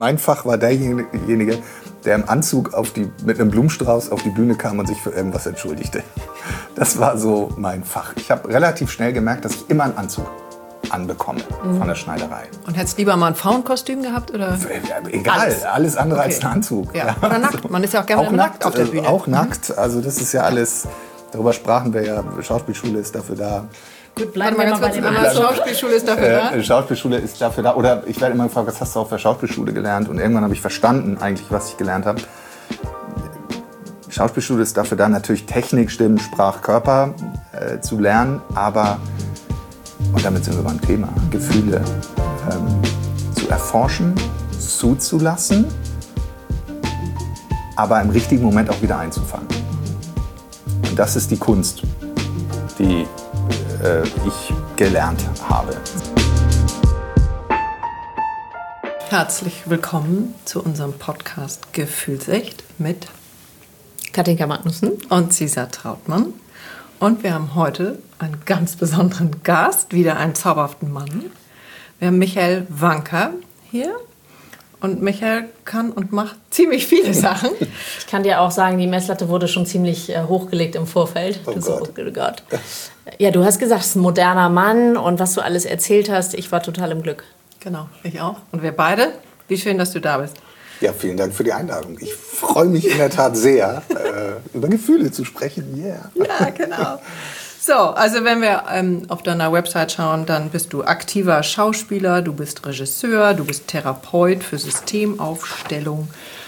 Mein Fach war derjenige, der im Anzug mit einem Blumenstrauß auf die Bühne kam und sich für irgendwas entschuldigte. Das war so mein Fach. Ich habe relativ schnell gemerkt, dass ich immer einen Anzug anbekomme von der Schneiderei. Und hättest du lieber mal ein Frauenkostüm gehabt? Oder? Egal, alles andere als ein Anzug. Ja. Oder nackt, man ist ja auch gerne nackt auf der Bühne. Auch nackt, also das ist ja alles, darüber sprachen wir ja, Schauspielschule ist dafür da. Gut, bleiben wir mal bei dem Schauspielschule ist dafür da? Schauspielschule ist dafür da. Oder ich werde immer gefragt, was hast du auf der Schauspielschule gelernt? Und irgendwann habe ich verstanden eigentlich, was ich gelernt habe. Schauspielschule ist dafür da, natürlich Technik, Stimmen, Sprach, Körper zu lernen. Aber, und damit sind wir beim Thema, Gefühle zu erforschen, zuzulassen, aber im richtigen Moment auch wieder einzufangen. Und das ist die Kunst, die ich gelernt habe. Herzlich willkommen zu unserem Podcast Gefühlsecht mit Katinka Magnussen und Cesar Trautmann. Und wir haben heute einen ganz besonderen Gast, wieder einen zauberhaften Mann. Wir haben Michael Wanka hier. Und Michael kann und macht ziemlich viele Sachen. Ich kann dir auch sagen, die Messlatte wurde schon ziemlich hochgelegt im Vorfeld. Oh Gott. Oh Gott. Ja, du hast gesagt, es ist ein moderner Mann und was du alles erzählt hast, ich war total im Glück. Genau, ich auch. Und wir beide. Wie schön, dass du da bist. Ja, vielen Dank für die Einladung. Ich freue mich in der Tat sehr, über Gefühle zu sprechen. Yeah. Ja, genau. So, also wenn wir auf deiner Website schauen, dann bist du aktiver Schauspieler, du bist Regisseur, du bist Therapeut für Systemaufstellung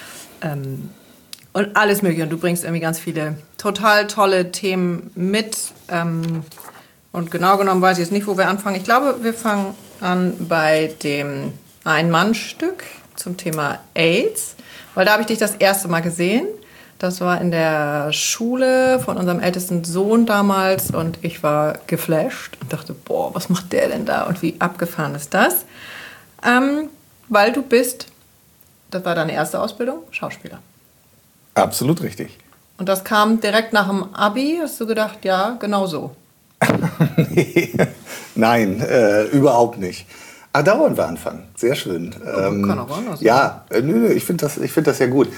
und alles Mögliche. Und du bringst irgendwie ganz viele total tolle Themen mit. Und genau genommen weiß ich jetzt nicht, wo wir anfangen. Ich glaube, wir fangen an bei dem Ein-Mann-Stück zum Thema AIDS, weil da habe ich dich das erste Mal gesehen. Das war in der Schule von unserem ältesten Sohn damals und ich war geflasht und dachte, boah, was macht der denn da und wie abgefahren ist das? Weil du bist, das war deine erste Ausbildung, Schauspieler. Absolut richtig. Und das kam direkt nach dem Abi, hast du gedacht, ja, genau so? Nee, nein, überhaupt nicht. Da wollen wir anfangen, sehr schön. Kann auch anders sein. Ja, ich finde das ja gut.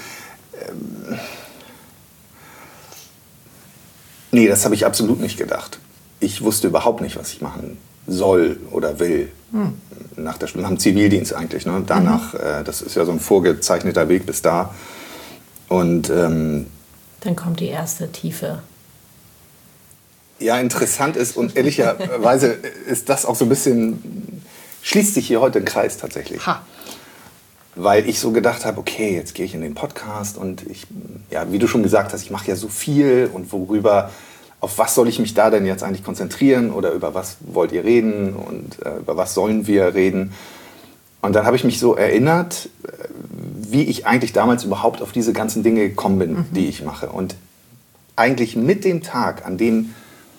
Nee, das habe ich absolut nicht gedacht. Ich wusste überhaupt nicht, was ich machen soll oder will. Nach dem Zivildienst eigentlich. Ne? Danach, das ist ja so ein vorgezeichneter Weg bis da. Und dann kommt die erste Tiefe. Ja, interessant ist und ehrlicherweise ist das auch so ein bisschen, schließt sich hier heute ein Kreis tatsächlich. Ha. Weil ich so gedacht habe, okay, jetzt gehe ich in den Podcast und ich, ja, wie du schon gesagt hast, ich mache ja so viel und auf was soll ich mich da denn jetzt eigentlich konzentrieren oder über was wollt ihr reden und über was sollen wir reden? Und dann habe ich mich so erinnert, wie ich eigentlich damals überhaupt auf diese ganzen Dinge gekommen bin, die ich mache. Und eigentlich mit dem Tag, an dem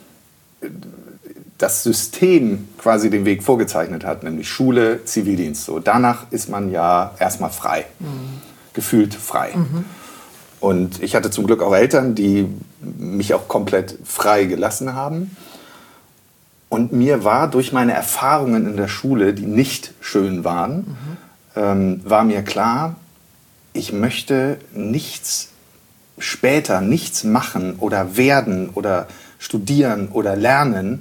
das System quasi den Weg vorgezeichnet hat, nämlich Schule, Zivildienst. So, danach ist man ja erstmal frei, gefühlt frei. Und ich hatte zum Glück auch Eltern, die mich auch komplett frei gelassen haben. Und mir war durch meine Erfahrungen in der Schule, die nicht schön waren, war mir klar, ich möchte nichts machen oder werden oder studieren oder lernen,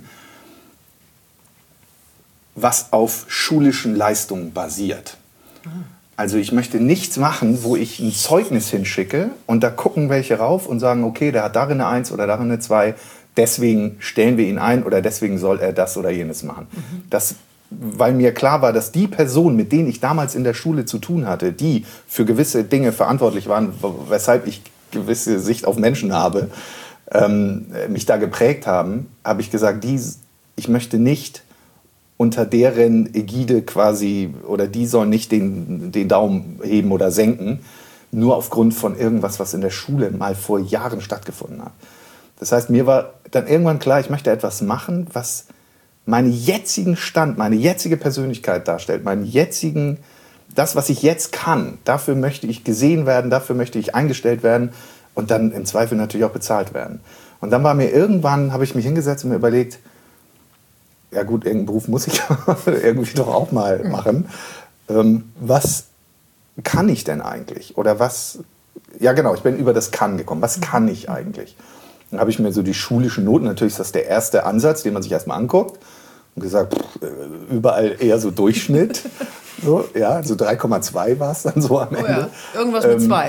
was auf schulischen Leistungen basiert. Also ich möchte nichts machen, wo ich ein Zeugnis hinschicke und da gucken welche rauf und sagen, okay, der hat darin eine 1 oder darin eine 2, deswegen stellen wir ihn ein oder deswegen soll er das oder jenes machen. Weil mir klar war, dass die Personen, mit denen ich damals in der Schule zu tun hatte, die für gewisse Dinge verantwortlich waren, weshalb ich gewisse Sicht auf Menschen habe, mich da geprägt haben, habe ich gesagt, ich möchte nicht unter deren Ägide quasi, oder die sollen nicht den Daumen heben oder senken, nur aufgrund von irgendwas, was in der Schule mal vor Jahren stattgefunden hat. Das heißt, mir war dann irgendwann klar, ich möchte etwas machen, was meinen jetzigen Stand, meine jetzige Persönlichkeit darstellt, das, was ich jetzt kann, dafür möchte ich gesehen werden, dafür möchte ich eingestellt werden und dann im Zweifel natürlich auch bezahlt werden. Und dann habe ich mich hingesetzt und mir überlegt, ja gut, irgendeinen Beruf muss ich irgendwie doch auch mal machen. Was kann ich denn eigentlich? Oder was, ja genau, ich bin über das Kann gekommen. Was kann ich eigentlich? Dann habe ich mir so die schulischen Noten, natürlich ist das der erste Ansatz, den man sich erstmal anguckt. Und gesagt, überall eher so Durchschnitt. So, ja, so 3,2 war es dann so am Ende. Ja, irgendwas mit 2.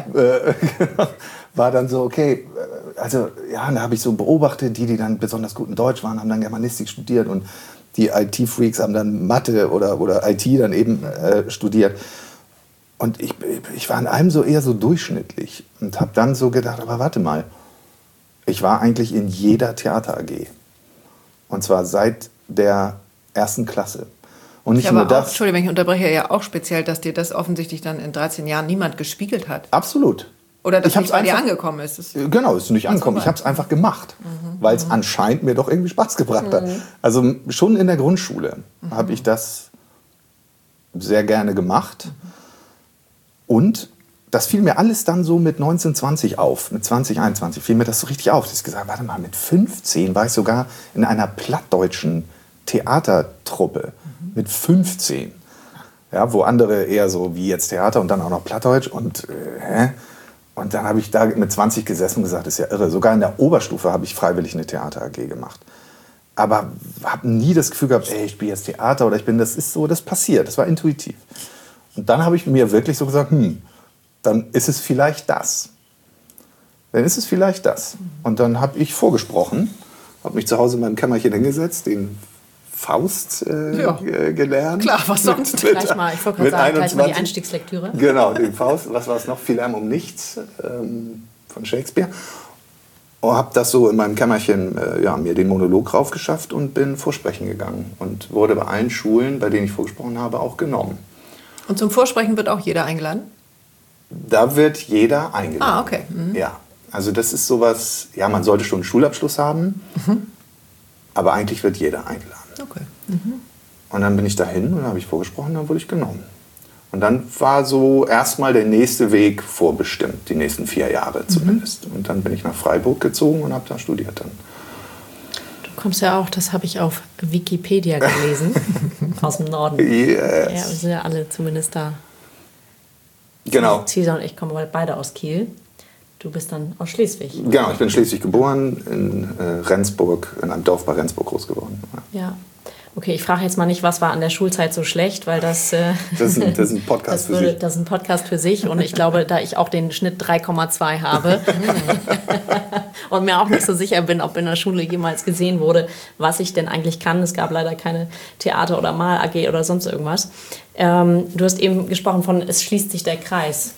War dann so, okay, also ja, da habe ich so beobachtet, die dann besonders gut in Deutsch waren, haben dann Germanistik studiert und die IT-Freaks haben dann Mathe oder IT dann eben studiert. Und ich war in allem so eher so durchschnittlich und habe dann so gedacht, aber warte mal, ich war eigentlich in jeder Theater AG. Und zwar seit der 1. Klasse. Und nicht nur das. Entschuldigung, wenn ich unterbreche, ja auch speziell, dass dir das offensichtlich dann in 13 Jahren niemand gespiegelt hat. Absolut. Oder dass es bei dir angekommen ist. Genau, es ist nicht angekommen. Ich habe es einfach gemacht, weil es anscheinend mir doch irgendwie Spaß gebracht hat. Also schon in der Grundschule habe ich das sehr gerne gemacht. Und das fiel mir alles dann so mit 19, 20 auf. Mit 20, 21 fiel mir das so richtig auf. Dass ich gesagt habe, warte mal, mit 15 war ich sogar in einer plattdeutschen Theatertruppe. Mit 15. Ja, wo andere eher so wie jetzt Theater und dann auch noch Plattdeutsch. Und dann habe ich da mit 20 gesessen und gesagt, das ist ja irre. Sogar in der Oberstufe habe ich freiwillig eine Theater AG gemacht. Aber habe nie das Gefühl gehabt, ey, ich spiele jetzt Theater oder ich bin, das ist so, das passiert. Das war intuitiv. Und dann habe ich mir wirklich so gesagt, dann ist es vielleicht das. Dann ist es vielleicht das. Und dann habe ich vorgesprochen, habe mich zu Hause in meinem Kämmerchen hingesetzt, den Faust gelernt. Klar, was sonst? Gleich mal, ich wollte gerade sagen, gleich mal die Einstiegslektüre. Genau, den Faust, was war es noch? Viel Lärm um nichts von Shakespeare. Und habe das so in meinem Kämmerchen mir den Monolog raufgeschafft und bin vorsprechen gegangen. Und wurde bei allen Schulen, bei denen ich vorgesprochen habe, auch genommen. Und zum Vorsprechen wird auch jeder eingeladen? Da wird jeder eingeladen. Ah, okay. Ja, also das ist sowas, ja, man sollte schon einen Schulabschluss haben, aber eigentlich wird jeder eingeladen. Okay. Und dann bin ich dahin und dann habe ich vorgesprochen, dann wurde ich genommen. Und dann war so erstmal der nächste Weg vorbestimmt, die nächsten 4 Jahre zumindest. Und dann bin ich nach Freiburg gezogen und habe da studiert dann. Du kommst ja auch, das habe ich auf Wikipedia gelesen, aus dem Norden. Yes. Ja, wir sind ja alle zumindest da. Genau. Cesar und ich kommen beide aus Kiel. Du bist dann aus Schleswig. Genau, ich bin in Schleswig geboren, in Rendsburg, in einem Dorf bei Rendsburg groß geworden. Ja. Okay, ich frage jetzt mal nicht, was war an der Schulzeit so schlecht, weil das ist ein Podcast für sich. Das ist ein Podcast für sich und ich glaube, da ich auch den Schnitt 3,2 habe und mir auch nicht so sicher bin, ob in der Schule jemals gesehen wurde, was ich denn eigentlich kann. Es gab leider keine Theater- oder Mal-AG oder sonst irgendwas. Du hast eben gesprochen von, es schließt sich der Kreis.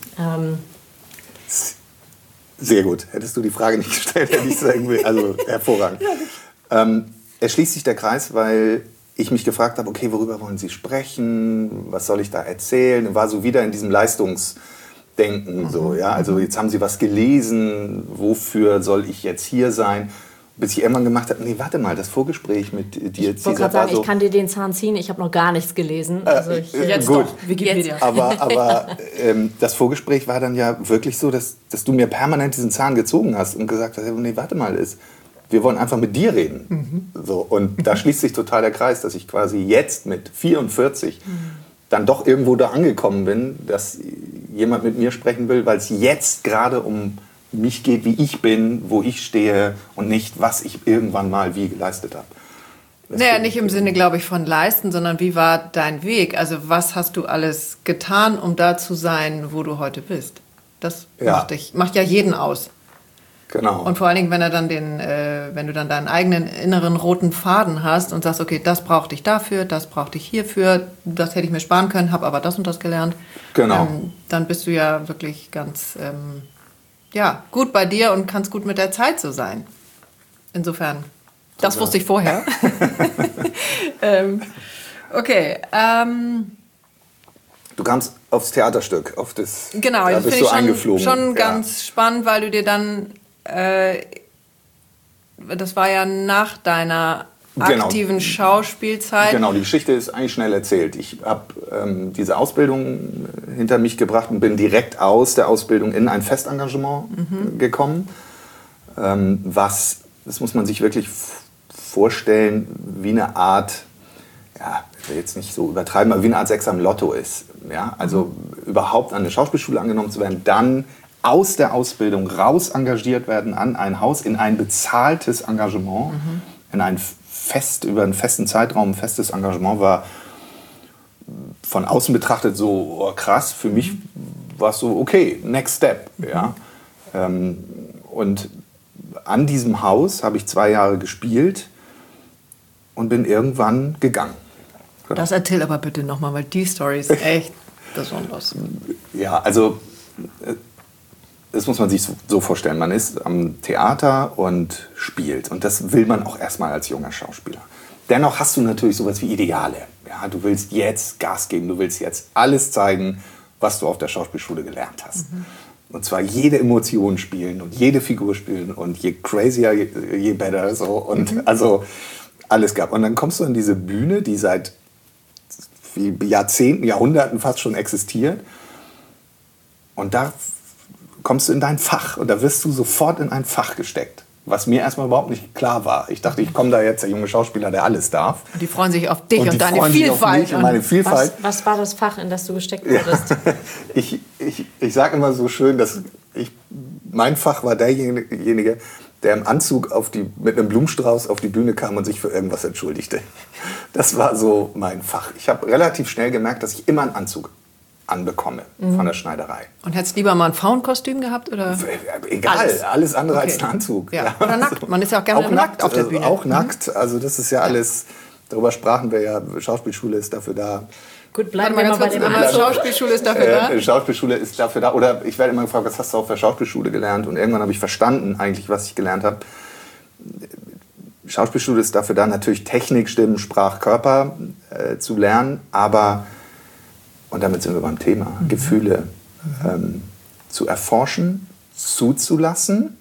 Sehr gut. Hättest du die Frage nicht gestellt, hätte ich es irgendwie, also hervorragend. Es schließt sich der Kreis, weil ich mich gefragt habe, okay, worüber wollen Sie sprechen? Was soll ich da erzählen? War so wieder in diesem Leistungsdenken. So, ja? Also jetzt haben Sie was gelesen, wofür soll ich jetzt hier sein? Bis ich irgendwann gemacht habe, nee, warte mal, das Vorgespräch mit dir, Ich wollte gerade sagen, ich kann dir den Zahn ziehen, ich habe noch gar nichts gelesen. Also jetzt gut. doch, Wikipedia. Aber das Vorgespräch war dann ja wirklich so, dass du mir permanent diesen Zahn gezogen hast und gesagt hast, nee, warte mal, wir wollen einfach mit dir reden. So, und da schließt sich total der Kreis, dass ich quasi jetzt mit 44 dann doch irgendwo da angekommen bin, dass jemand mit mir sprechen will, weil es jetzt gerade um mich geht, wie ich bin, wo ich stehe und nicht, was ich irgendwann mal wie geleistet habe. Naja, nicht im Sinne, glaube ich, von leisten, sondern wie war dein Weg? Also was hast du alles getan, um da zu sein, wo du heute bist? Das macht ja jeden aus. Genau. Und vor allen Dingen, wenn du dann deinen eigenen inneren roten Faden hast und sagst, okay, das brauchte ich dafür, das brauchte ich hierfür, das hätte ich mir sparen können, habe aber das und das gelernt. Genau. Dann bist du ja wirklich ganz gut bei dir und kannst gut mit der Zeit so sein. Insofern, das wusste ich vorher. Okay. Du kamst aufs Theaterstück, auf das. Genau, da das bist finde du ich eingeflogen. schon ganz spannend, weil du dir dann, das war ja nach deiner aktiven Schauspielzeit. Genau, die Geschichte ist eigentlich schnell erzählt. Ich habe diese Ausbildung hinter mich gebracht und bin direkt aus der Ausbildung in ein Festengagement gekommen. Das muss man sich wirklich vorstellen, wie eine Art, will jetzt nicht so übertreiben, aber wie eine Art Sechser im Lotto ist. Ja? Also überhaupt an eine Schauspielschule angenommen zu werden, dann aus der Ausbildung raus engagiert werden an ein Haus, in ein bezahltes Engagement, in ein über einen festen Zeitraum, ein festes Engagement war von außen betrachtet so krass. Für mich war es so, okay, next step. Ja? Und an diesem Haus habe ich 2 Jahre gespielt und bin irgendwann gegangen. Das erzähl aber bitte nochmal, weil die Story ist echt besonders. Ja, also das muss man sich so vorstellen. Man ist am Theater und spielt. Und das will man auch erstmal als junger Schauspieler. Dennoch hast du natürlich sowas wie Ideale. Ja, du willst jetzt Gas geben, du willst jetzt alles zeigen, was du auf der Schauspielschule gelernt hast. Und zwar jede Emotion spielen und jede Figur spielen und je crazier, je better. So. Und also alles gab. Und dann kommst du an diese Bühne, die seit Jahrzehnten, Jahrhunderten fast schon existiert. Und da kommst du in dein Fach und da wirst du sofort in ein Fach gesteckt. Was mir erstmal überhaupt nicht klar war. Ich dachte, ich komme da jetzt, der junge Schauspieler, der alles darf. Und die freuen sich auf dich und deine freuen sich Vielfalt. Auf mich und meine Vielfalt. Was war das Fach, in das du gesteckt wurdest? Ich sage immer so schön, dass mein Fach war derjenige, der im Anzug mit einem Blumenstrauß auf die Bühne kam und sich für irgendwas entschuldigte. Das war so mein Fach. Ich habe relativ schnell gemerkt, dass ich immer einen Anzug anbekomme von der Schneiderei. Und hättest du lieber mal ein Frauenkostüm gehabt? Oder? Egal, alles andere als ein Anzug. Ja. Oder nackt, man ist ja auch gerne nackt auf der Bühne. Auch nackt, also das ist ja alles, darüber sprachen wir ja, Schauspielschule ist dafür da. Gut, bleiben wir mal bei dem Schauspielschule ist dafür da? Schauspielschule ist dafür da. Oder ich werde immer gefragt, was hast du auf der Schauspielschule gelernt? Und irgendwann habe ich verstanden eigentlich, was ich gelernt habe. Schauspielschule ist dafür da, natürlich Technik, Stimmen, Sprach, Körper zu lernen, aber, und damit sind wir beim Thema, Gefühle zu erforschen, zuzulassen,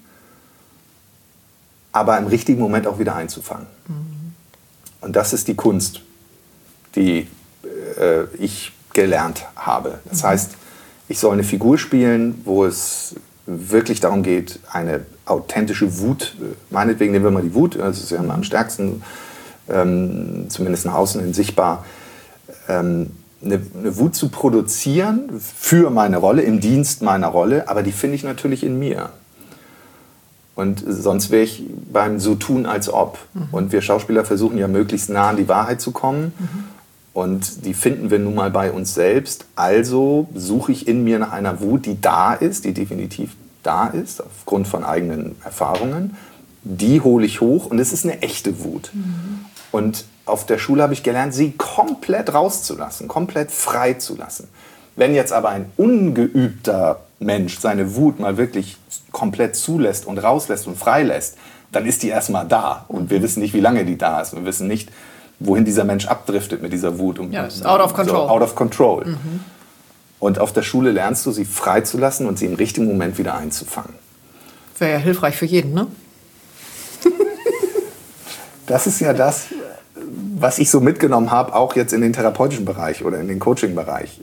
aber im richtigen Moment auch wieder einzufangen. Und das ist die Kunst, die ich gelernt habe. Das heißt, ich soll eine Figur spielen, wo es wirklich darum geht, eine authentische Wut, meinetwegen nehmen wir mal die Wut, das ist ja am stärksten, zumindest nach außen hin sichtbar, eine Wut zu produzieren für meine Rolle, im Dienst meiner Rolle, aber die finde ich natürlich in mir. Und sonst wäre ich beim so tun als ob. Und wir Schauspieler versuchen ja möglichst nah an die Wahrheit zu kommen. Und die finden wir nun mal bei uns selbst. Also suche ich in mir nach einer Wut, die da ist, die definitiv da ist, aufgrund von eigenen Erfahrungen. Die hole ich hoch und es ist eine echte Wut. Und auf der Schule habe ich gelernt, sie komplett rauszulassen, komplett frei zu lassen. Wenn jetzt aber ein ungeübter Mensch seine Wut mal wirklich komplett zulässt und rauslässt und freilässt, dann ist die erstmal da. Und wir wissen nicht, wie lange die da ist. Wir wissen nicht, wohin dieser Mensch abdriftet mit dieser Wut. Ja, ist out of control. So, out of control. Und auf der Schule lernst du, sie freizulassen und sie im richtigen Moment wieder einzufangen. Wäre ja hilfreich für jeden, ne? Das ist ja das, was ich so mitgenommen habe, auch jetzt in den therapeutischen Bereich oder in den Coaching-Bereich.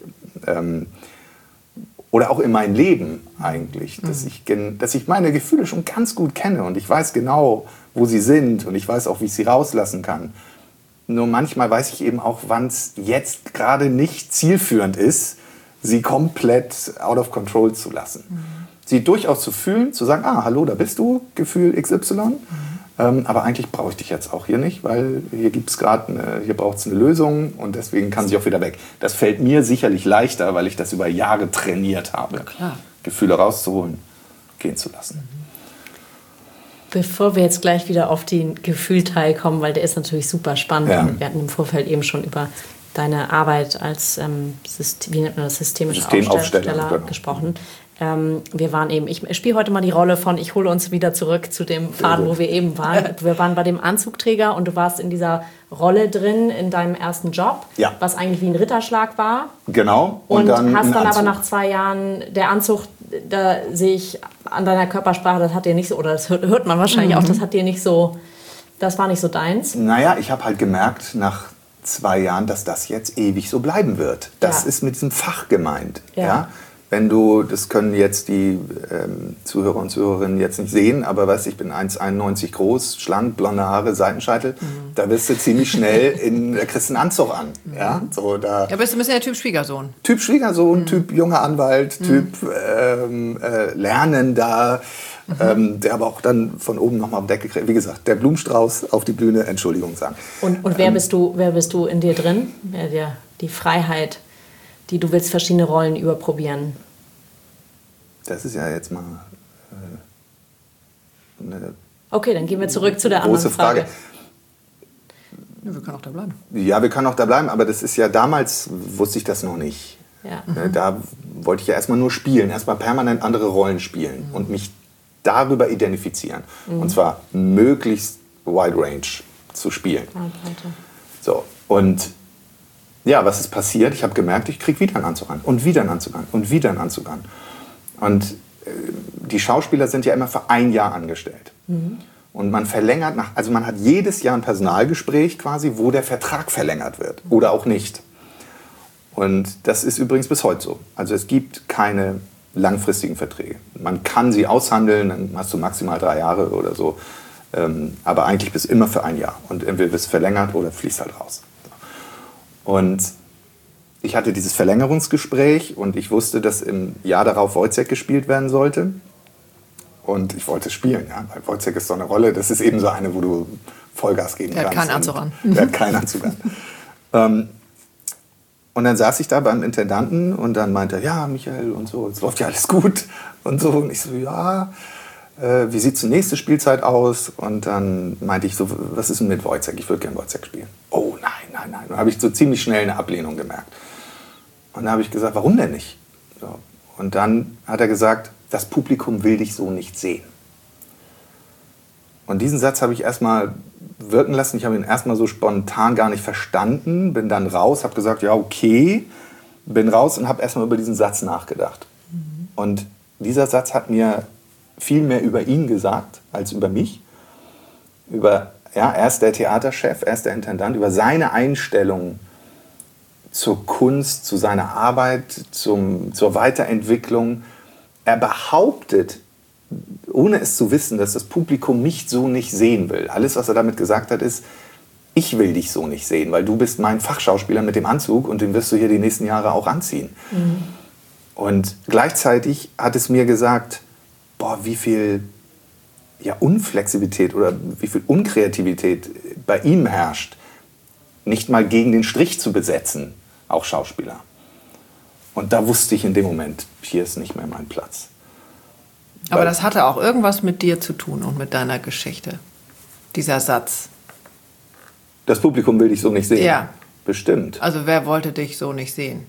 Oder auch in mein Leben eigentlich. Dass ich meine Gefühle schon ganz gut kenne und ich weiß genau, wo sie sind und ich weiß auch, wie ich sie rauslassen kann. Nur manchmal weiß ich eben auch, wann es jetzt gerade nicht zielführend ist, sie komplett out of control zu lassen. Sie durchaus zu fühlen, zu sagen, hallo, da bist du, Gefühl XY. Aber eigentlich brauche ich dich jetzt auch hier nicht, weil hier braucht es eine Lösung und deswegen kann sie auch wieder weg. Das fällt mir sicherlich leichter, weil ich das über Jahre trainiert habe, Gefühle rauszuholen, gehen zu lassen. Bevor wir jetzt gleich wieder auf den Gefühlteil kommen, weil der ist natürlich super spannend. Ja. Wir hatten im Vorfeld eben schon über deine Arbeit als systemischer Aufsteller gesprochen. Wir waren eben, ich spiele heute mal die Rolle von, ich hole uns wieder zurück zu dem Faden, wo wir eben waren. Wir waren bei dem Anzugträger und du warst in dieser Rolle drin in deinem ersten Job, was eigentlich wie ein Ritterschlag war. Genau. Und hast dann aber nach 2 Jahren, der Anzug, da sehe ich an deiner Körpersprache, das hat dir nicht so, oder das hört man wahrscheinlich auch, das hat dir nicht so, das war nicht so deins. Naja, ich habe halt gemerkt nach 2 Jahren, dass das jetzt ewig so bleiben wird. Das ist mit diesem Fach gemeint. Ja. wenn du, das können jetzt die Zuhörer und Zuhörerinnen jetzt nicht sehen, aber weißt, ich bin 1,91 groß, schlank, blonde Haare, Seitenscheitel, da wirst du ziemlich schnell da kriegst du einen Anzug an. Ja, so, da Ja, bist du ein bisschen der Typ Schwiegersohn. Typ Schwiegersohn, Typ junger Anwalt, Typ Lernender, der aber auch dann von oben nochmal am Deckel kriegt. Wie gesagt, der Blumenstrauß auf die Bühne, Entschuldigung sagen. Und wer bist du in dir drin? Die Freiheit, die du willst, verschiedene Rollen überprobieren. Das ist ja jetzt mal eine Okay, dann gehen wir zurück zu der große anderen Frage. Frage. Ja, wir können auch da bleiben. Ja, wir können auch da bleiben, aber das ist ja, damals wusste ich das noch nicht. Ja. Da wollte ich ja erstmal nur spielen, erstmal permanent andere Rollen spielen und mich darüber identifizieren. Und zwar möglichst wide range zu spielen. So, und ja, was ist passiert? Ich habe gemerkt, ich kriege wieder einen Anzug an und wieder einen Anzug an und wieder einen Anzug an. Und die Schauspieler sind ja immer für ein Jahr angestellt. Und man verlängert also man hat jedes Jahr ein Personalgespräch quasi, wo der Vertrag verlängert wird oder auch nicht. Und das ist übrigens bis heute so. Also es gibt keine langfristigen Verträge. Man kann sie aushandeln, dann hast du maximal 3 Jahre oder so. Aber eigentlich bist du immer für ein Jahr. Und entweder wirst du verlängert oder fließt halt raus. Und ich hatte dieses Verlängerungsgespräch und ich wusste, dass im Jahr darauf Wojciech gespielt werden sollte. Und ich wollte spielen, ja. Weil Wojciech ist so eine Rolle, das ist eben so eine, wo du Vollgas geben kannst. Der hat keinen Anzug an. Der hat keinen Anzug an. Und dann saß ich da beim Intendanten und dann meinte er, ja, Michael und so, es läuft ja alles gut und so. Und ich so, ja, wie sieht die nächste Spielzeit aus? Und dann meinte ich so, was ist denn mit Wojciech? Ich würde gerne Wojciech spielen. Oh, nein. Und dann habe ich so ziemlich schnell eine Ablehnung gemerkt. Und dann habe ich gesagt, warum denn nicht? So. Und dann hat er gesagt, das Publikum will dich so nicht sehen. Und diesen Satz habe ich erstmal wirken lassen. Ich habe ihn erstmal so spontan gar nicht verstanden, bin dann raus, habe gesagt, ja, okay, bin raus und habe erstmal über diesen Satz nachgedacht. Und dieser Satz hat mir viel mehr über ihn gesagt als über mich. Er ist der Theaterchef, er ist der Intendant, über seine Einstellung zur Kunst, zu seiner Arbeit, zur Weiterentwicklung. Er behauptet, ohne es zu wissen, dass das Publikum mich so nicht sehen will. Alles, was er damit gesagt hat, ist, ich will dich so nicht sehen, weil du bist mein Fachschauspieler mit dem Anzug und den wirst du hier die nächsten Jahre auch anziehen. Und gleichzeitig hat es mir gesagt, boah, wie viel Unflexibilität oder wie viel Unkreativität bei ihm herrscht, nicht mal gegen den Strich zu besetzen, auch Schauspieler. Und da wusste ich in dem Moment, hier ist nicht mehr mein Platz. Aber das hatte auch irgendwas mit dir zu tun und mit deiner Geschichte, dieser Satz. Das Publikum will dich so nicht sehen. Ja. Bestimmt. Also wer wollte dich so nicht sehen?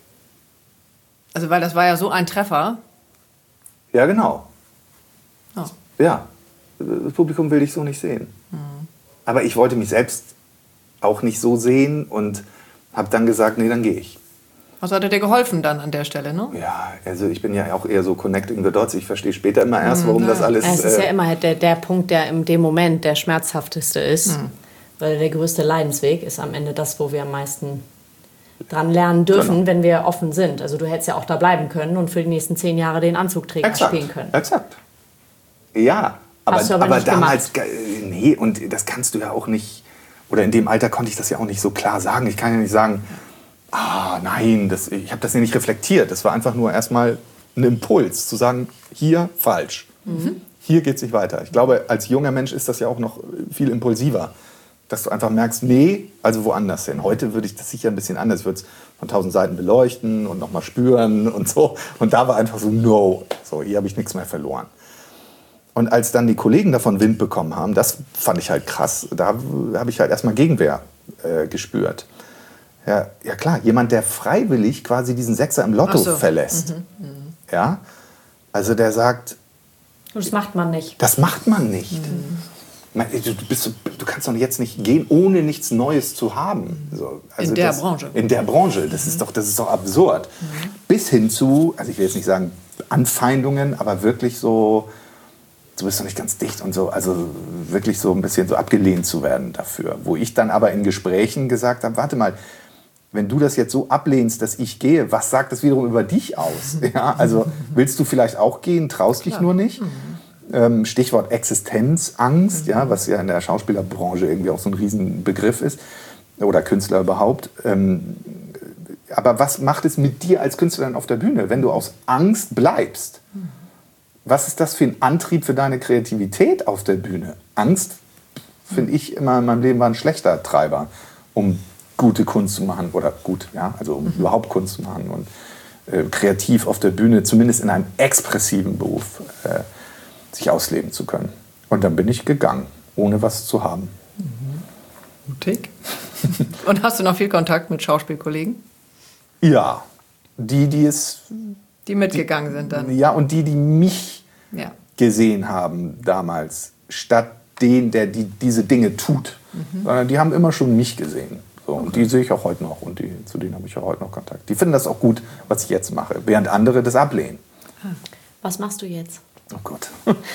Also weil das war ja so ein Treffer. Ja, genau. Oh. Ja, das Publikum will dich so nicht sehen. Aber ich wollte mich selbst auch nicht so sehen und habe dann gesagt, nee, dann gehe ich. Was hat dir geholfen dann an der Stelle, ne? Ja, also ich bin ja auch eher so connecting the dots. Ich verstehe später immer erst, warum das alles... Es ist ja immer halt der Punkt, der in dem Moment der schmerzhafteste ist. Weil der größte Leidensweg ist am Ende das, wo wir am meisten dran lernen dürfen, wenn wir offen sind. Also du hättest ja auch da bleiben können und für die nächsten 10 Jahre den Anzugträger spielen können. Exakt. Ja, Hast du aber nicht damals... Nee, und das kannst du ja auch nicht... Oder in dem Alter konnte ich das ja auch nicht so klar sagen. Ich kann ja nicht sagen... nein, ich habe das ja nicht reflektiert. Das war einfach nur erstmal ein Impuls, zu sagen, hier falsch. Hier geht es nicht weiter. Ich glaube, als junger Mensch ist das ja auch noch viel impulsiver. Dass du einfach merkst, nee, also woanders hin. Heute würde ich das sicher ein bisschen anders. Ich würde es von 1000 Seiten beleuchten und nochmal spüren und so. Und da war einfach so, no, so, hier habe ich nichts mehr verloren. Und als dann die Kollegen davon Wind bekommen haben, das fand ich halt krass. Da habe ich halt erstmal Gegenwehr gespürt. Ja, klar, jemand, der freiwillig quasi diesen Sechser im Lotto verlässt. Ja, also der sagt... Das macht man nicht. Das macht man nicht. Du kannst doch jetzt nicht gehen, ohne nichts Neues zu haben. So, also in der Branche. In der Branche, das ist doch absurd. Bis hin zu, also ich will jetzt nicht sagen Anfeindungen, aber wirklich so, du bist doch nicht ganz dicht und so, also wirklich so ein bisschen so abgelehnt zu werden dafür. Wo ich dann aber in Gesprächen gesagt habe, warte mal, wenn du das jetzt so ablehnst, dass ich gehe, was sagt das wiederum über dich aus? Ja, also willst du vielleicht auch gehen, traust dich nur nicht? Stichwort Existenzangst, ja, was ja in der Schauspielerbranche irgendwie auch so ein Riesenbegriff ist, oder Künstler überhaupt. Aber was macht es mit dir als Künstlerin auf der Bühne, wenn du aus Angst bleibst? Was ist das für ein Antrieb für deine Kreativität auf der Bühne? Angst, finde ich, immer in meinem Leben war ein schlechter Treiber, um gute Kunst zu machen oder um überhaupt Kunst zu machen und kreativ auf der Bühne, zumindest in einem expressiven Beruf, sich ausleben zu können. Und dann bin ich gegangen, ohne was zu haben. Mutig. Und hast du noch viel Kontakt mit Schauspielkollegen? Ja, die mitgegangen sind dann. Ja, und die mich gesehen haben damals, statt den, der diese Dinge tut. Sondern die haben immer schon mich gesehen. So, okay. Und die sehe ich auch heute noch und zu denen habe ich auch heute noch Kontakt. Die finden das auch gut, was ich jetzt mache, während andere das ablehnen. Was machst du jetzt? Oh Gott.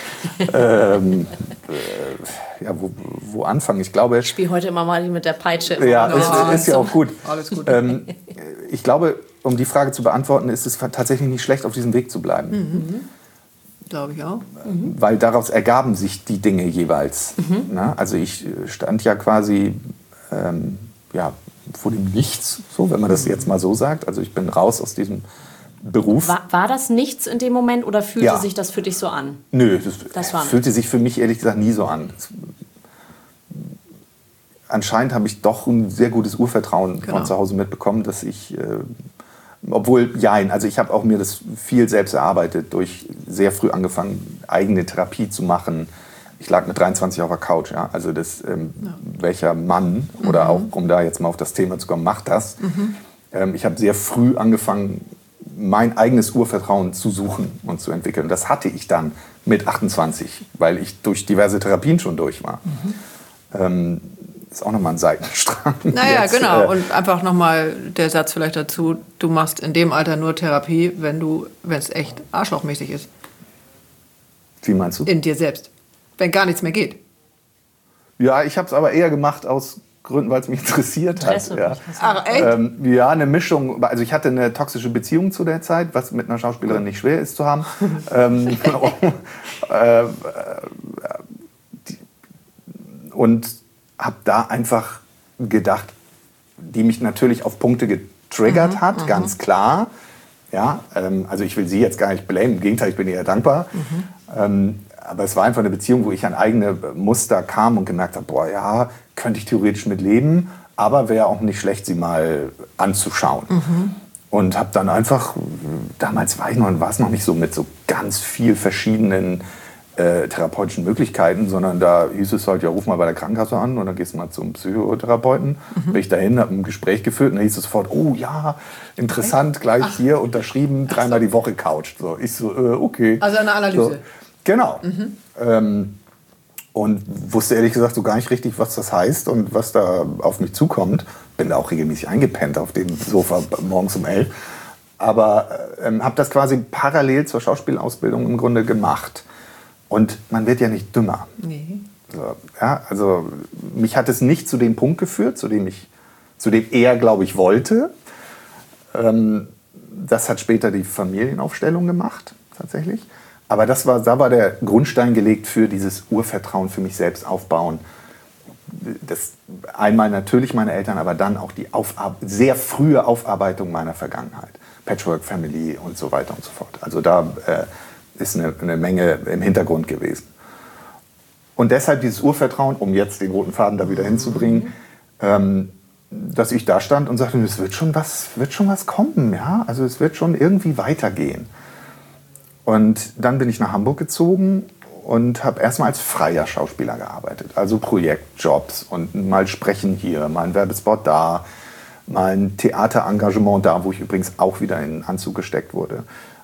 Wo anfangen? Ich glaube... Ich spiele heute immer mal mit der Peitsche. Ja, ist ja auch gut. Alles gut. Ich glaube, um die Frage zu beantworten, ist es tatsächlich nicht schlecht, auf diesem Weg zu bleiben. Glaube ich auch. Weil daraus ergaben sich die Dinge jeweils. Na, also ich stand ja quasi vor dem Nichts, so, wenn man das jetzt mal so sagt. Also ich bin raus aus diesem Beruf. War das nichts in dem Moment oder fühlte sich das für dich so an? Nö, das fühlte sich für mich ehrlich gesagt nie so an. Anscheinend habe ich doch ein sehr gutes Urvertrauen von zu Hause mitbekommen, dass ich, also ich habe auch mir das viel selbst erarbeitet, durch sehr früh angefangen, eigene Therapie zu machen. Ich lag mit 23 auf der Couch, ja. Also welcher Mann, oder auch, um da jetzt mal auf das Thema zu kommen, macht das. Ich habe sehr früh angefangen, mein eigenes Urvertrauen zu suchen und zu entwickeln. Das hatte ich dann mit 28, weil ich durch diverse Therapien schon durch war. Ist auch nochmal ein Seitenstrang. Naja, jetzt, genau. Und einfach nochmal der Satz vielleicht dazu, du machst in dem Alter nur Therapie, wenn es echt arschlochmäßig ist. Wie meinst du? In dir selbst. Wenn gar nichts mehr geht. Ja, ich habe es aber eher gemacht aus Gründen, weil es mich interessiert hat. Ja. Ach, echt? Eine Mischung. Also ich hatte eine toxische Beziehung zu der Zeit, was mit einer Schauspielerin nicht schwer ist zu haben. Und habe da einfach gedacht, die mich natürlich auf Punkte getriggert hat, ganz klar. Ja, also ich will sie jetzt gar nicht blamen, im Gegenteil, ich bin ihr dankbar. Aber es war einfach eine Beziehung, wo ich an eigene Muster kam und gemerkt habe, könnte ich theoretisch mit leben, aber wäre auch nicht schlecht, sie mal anzuschauen. Und habe dann einfach, damals war es noch nicht so mit so ganz viel verschiedenen therapeutischen Möglichkeiten, sondern da hieß es halt, ruf mal bei der Krankenkasse an und dann gehst du mal zum Psychotherapeuten. Bin ich dahin, habe ein Gespräch geführt und dann hieß es sofort, oh ja, interessant, gleich hier unterschrieben, 3-mal die Woche Couch. So, ich so, okay. Also eine Analyse. So, genau. Und wusste ehrlich gesagt so gar nicht richtig, was das heißt und was da auf mich zukommt. Bin da auch regelmäßig eingepennt auf dem Sofa morgens um 11. Aber habe das quasi parallel zur Schauspielausbildung im Grunde gemacht. Und man wird ja nicht dümmer. Nee. So, ja, also mich hat es nicht zu dem Punkt geführt, zu dem er, glaube ich, wollte. Das hat später die Familienaufstellung gemacht, tatsächlich. Aber da war der Grundstein gelegt für dieses Urvertrauen für mich selbst aufbauen. Das einmal natürlich meine Eltern, aber dann auch die sehr frühe Aufarbeitung meiner Vergangenheit. Patchwork Family und so weiter und so fort. Also da ist eine Menge im Hintergrund gewesen. Und deshalb dieses Urvertrauen, um jetzt den roten Faden da wieder hinzubringen, dass ich da stand und sagte, es wird schon was kommen, ja? Also es wird schon irgendwie weitergehen. Und dann bin ich nach Hamburg gezogen und habe erstmal als freier Schauspieler gearbeitet. Also Projektjobs und mal Sprechen hier, mal ein Werbespot da, mal ein Theaterengagement da, wo ich übrigens auch wieder in den Anzug gesteckt wurde.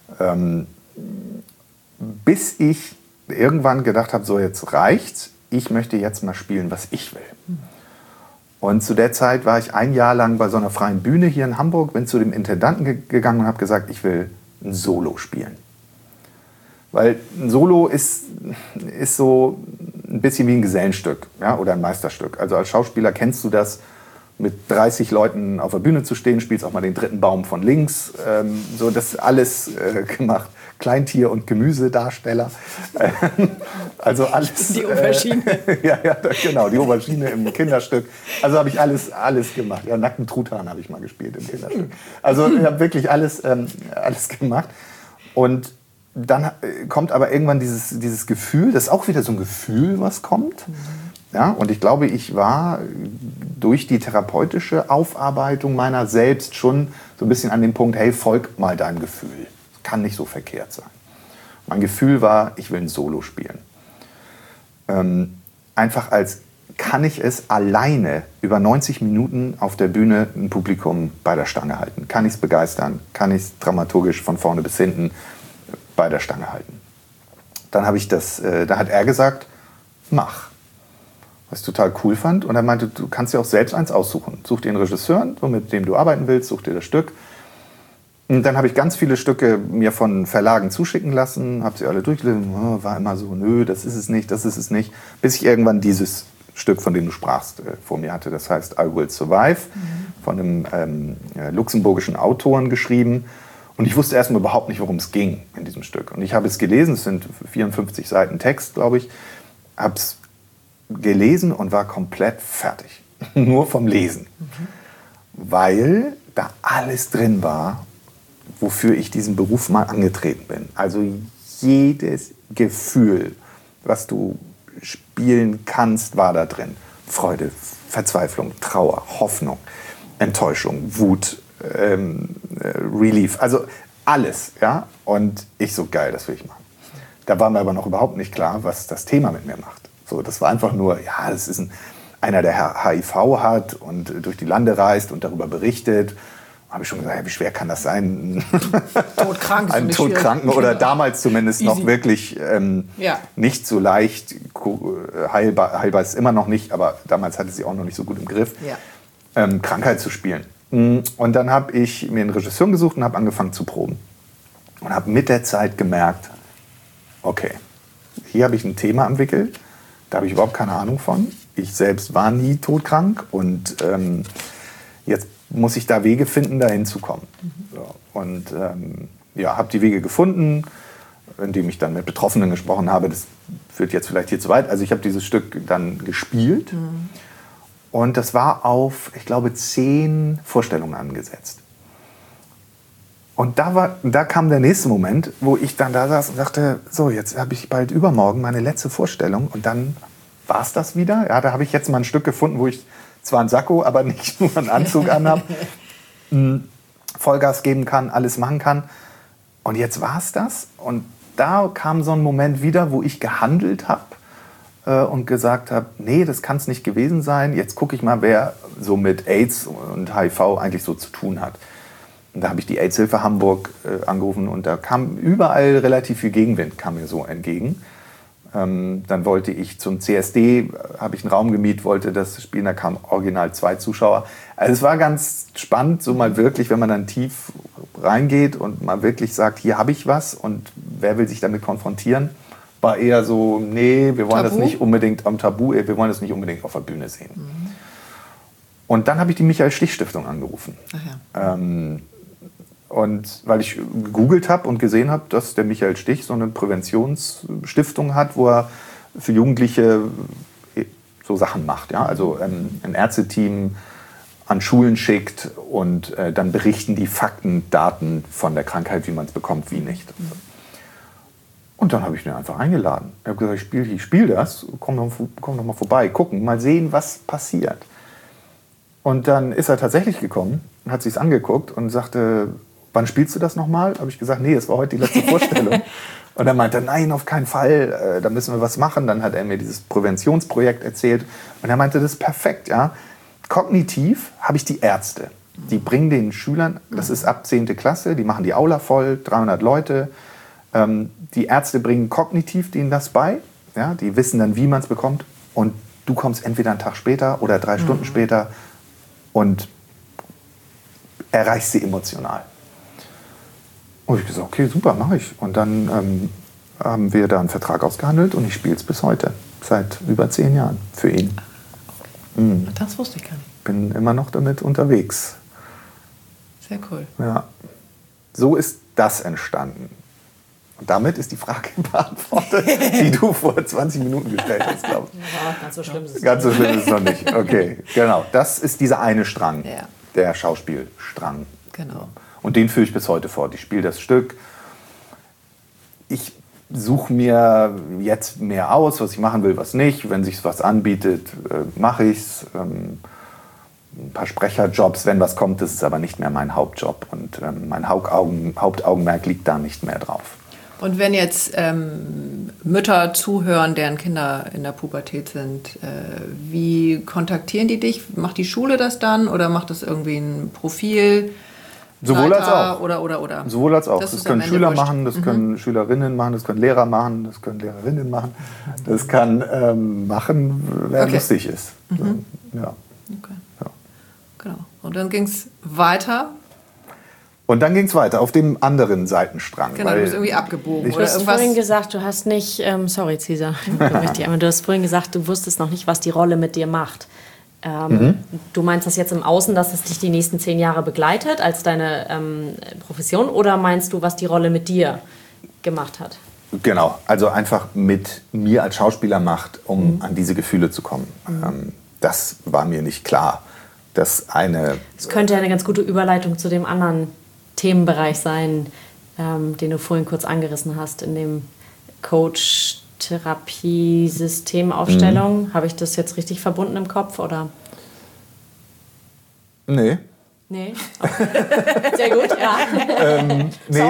Bis ich irgendwann gedacht habe, so jetzt reicht's, ich möchte jetzt mal spielen, was ich will. Und zu der Zeit war ich ein Jahr lang bei so einer freien Bühne hier in Hamburg, bin zu dem Intendanten gegangen und habe gesagt, ich will ein Solo spielen. Weil ein Solo ist so ein bisschen wie ein Gesellenstück, ja, oder ein Meisterstück. Also als Schauspieler kennst du das, mit 30 Leuten auf der Bühne zu stehen, spielst auch mal den dritten Baum von links. So, das alles gemacht. Kleintier- und Gemüsedarsteller. Also alles. Die Aubergine. Ja, genau, die Aubergine im Kinderstück. Also habe ich alles gemacht. Ja, nackten Truthahn habe ich mal gespielt im Kinderstück. Also ich habe wirklich alles gemacht. Und dann kommt aber irgendwann dieses Gefühl, das ist auch wieder so ein Gefühl, was kommt. Ja, und ich glaube, ich war durch die therapeutische Aufarbeitung meiner selbst schon so ein bisschen an dem Punkt, hey, folg mal deinem Gefühl. Kann nicht so verkehrt sein. Mein Gefühl war, ich will ein Solo spielen. Einfach kann ich es alleine über 90 Minuten auf der Bühne ein Publikum bei der Stange halten? Kann ich es begeistern? Kann ich es dramaturgisch von vorne bis hinten bei der Stange halten? Dann da hat er gesagt, mach. Was ich total cool fand. Und er meinte, du kannst dir auch selbst eins aussuchen. Such dir einen Regisseur, mit dem du arbeiten willst, such dir das Stück. Und dann habe ich ganz viele Stücke mir von Verlagen zuschicken lassen, habe sie alle durchgelesen, war immer so, nö, das ist es nicht, bis ich irgendwann dieses Stück, von dem du sprachst, vor mir hatte. Das heißt I Will Survive, von einem luxemburgischen Autoren geschrieben. Und ich wusste erstmal überhaupt nicht, worum es ging in diesem Stück. Und ich habe es gelesen, es sind 54 Seiten Text, glaube ich, habe es gelesen und war komplett fertig. Nur vom Lesen. Weil da alles drin war, wofür ich diesen Beruf mal angetreten bin. Also jedes Gefühl, was du spielen kannst, war da drin. Freude, Verzweiflung, Trauer, Hoffnung, Enttäuschung, Wut, Relief, also alles. Ja? Und ich so, geil, das will ich machen. Da war mir aber noch überhaupt nicht klar, was das Thema mit mir macht. So, das war einfach nur, ja, das ist einer, der HIV hat und durch die Lande reist und darüber berichtet. Habe ich schon gesagt, ja, wie schwer kann das sein? Todkrank. Einen Todkranken oder damals zumindest noch wirklich nicht so leicht heilbar ist immer noch nicht, aber damals hatte sie auch noch nicht so gut im Griff, Krankheit zu spielen. Und dann habe ich mir einen Regisseur gesucht und habe angefangen zu proben. Und habe mit der Zeit gemerkt, okay, hier habe ich ein Thema entwickelt, da habe ich überhaupt keine Ahnung von. Ich selbst war nie todkrank und jetzt muss ich da Wege finden, da hinzukommen. So, und habe die Wege gefunden, indem ich dann mit Betroffenen gesprochen habe. Das führt jetzt vielleicht hier zu weit. Also ich habe dieses Stück dann gespielt und das war auf, ich glaube, 10 Vorstellungen angesetzt. Und da kam der nächste Moment, wo ich dann da saß und dachte, so, jetzt habe ich bald übermorgen meine letzte Vorstellung und dann war es das wieder. Ja, da habe ich jetzt mal ein Stück gefunden, wo ich zwar einen Sakko, aber nicht nur einen Anzug anhabe, Vollgas geben kann, alles machen kann. Und jetzt war es das. Und da kam so ein Moment wieder, wo ich gehandelt habe und gesagt habe, nee, das kann es nicht gewesen sein. Jetzt gucke ich mal, wer so mit AIDS und HIV eigentlich so zu tun hat. Und da habe ich die AIDS-Hilfe Hamburg angerufen und da kam überall relativ viel Gegenwind, kam mir so entgegen. Dann wollte ich zum CSD, habe ich einen Raum gemietet, wollte das spielen, da kamen original 2 Zuschauer. Also es war ganz spannend, so mal wirklich, wenn man dann tief reingeht und mal wirklich sagt, hier habe ich was und wer will sich damit konfrontieren, war eher so, nee, wir wollen das nicht unbedingt am Tabu, wir wollen das nicht unbedingt auf der Bühne sehen. Und dann habe ich die Michael-Stich-Stiftung angerufen. Und weil ich gegoogelt habe und gesehen habe, dass der Michael Stich so eine Präventionsstiftung hat, wo er für Jugendliche so Sachen macht. Ja? Also ein Ärzteteam an Schulen schickt und dann berichten die Fakten, Daten von der Krankheit, wie man es bekommt, wie nicht. Und dann habe ich ihn einfach eingeladen. Ich habe gesagt, ich spiele das, komm doch mal vorbei, gucken, mal sehen, was passiert. Und dann ist er tatsächlich gekommen, hat sich's angeguckt und sagte, wann spielst du das nochmal? Habe ich gesagt, nee, es war heute die letzte Vorstellung. Und er meinte, nein, auf keinen Fall, da müssen wir was machen. Dann hat er mir dieses Präventionsprojekt erzählt. Und er meinte, das ist perfekt. Ja. Kognitiv habe ich die Ärzte. Die bringen den Schülern, das ist ab 10. Klasse, die machen die Aula voll, 300 Leute. Die Ärzte bringen kognitiv denen das bei. Ja. Die wissen dann, wie man es bekommt. Und du kommst entweder einen Tag später oder 3 Stunden später und erreichst sie emotional. Und ich gesagt, okay, super, mache ich. Und dann haben wir da einen Vertrag ausgehandelt und ich spiele es bis heute. Seit über 10 Jahren für ihn. Das wusste ich gar nicht. bin immer noch damit unterwegs. Sehr cool. Ja. So ist das entstanden. Und damit ist die Frage beantwortet, die du vor 20 Minuten gestellt hast, glaube ich. Ja, ganz so schlimm ist es Ganz so schlimm ist es noch nicht. Okay, genau. Das ist dieser eine Strang, Ja. der Schauspielstrang. Genau. Und den führe ich bis heute fort. Ich spiele das Stück. Ich suche mir jetzt mehr aus, was ich machen will, was nicht. Wenn sich was anbietet, mache ich es. Ein paar Sprecherjobs, wenn was kommt, das ist aber nicht mehr mein Hauptjob. Und mein Hauptaugenmerk liegt da nicht mehr drauf. Und wenn jetzt Mütter zuhören, deren Kinder in der Pubertät sind, wie kontaktieren die dich? Macht die Schule das dann oder macht das irgendwie ein Profil? Sowohl als auch. Oder. Sowohl als auch. Das Das ist können am Ende Schüler wurscht. machen, das können Schülerinnen machen, das können Lehrer machen, das können Lehrerinnen machen. Das kann machen, wer Okay. lustig ist. So, ja. Okay. Ja. Genau. Und dann ging es weiter. Und dann ging es weiter auf dem anderen Seitenstrang. Genau, du bist irgendwie abgebogen. Du Oder hast irgendwas. vorhin gesagt, du hast nicht, sorry Cesar, du hast vorhin gesagt, du wusstest noch nicht, was die Rolle mit dir macht. Du meinst das jetzt im Außen, dass es dich die nächsten 10 Jahre begleitet als deine Profession, oder meinst du, was die Rolle mit dir gemacht hat? Genau, also einfach mit mir als Schauspieler macht, um an diese Gefühle zu kommen. Das war mir nicht klar. Das könnte ja eine ganz gute Überleitung zu dem anderen Themenbereich sein, den du vorhin kurz angerissen hast, in dem Coach-Therapie-Systemaufstellung. Habe ich das jetzt richtig verbunden im Kopf, oder? Nee. Nee? Okay. Sehr gut, ja. Nee,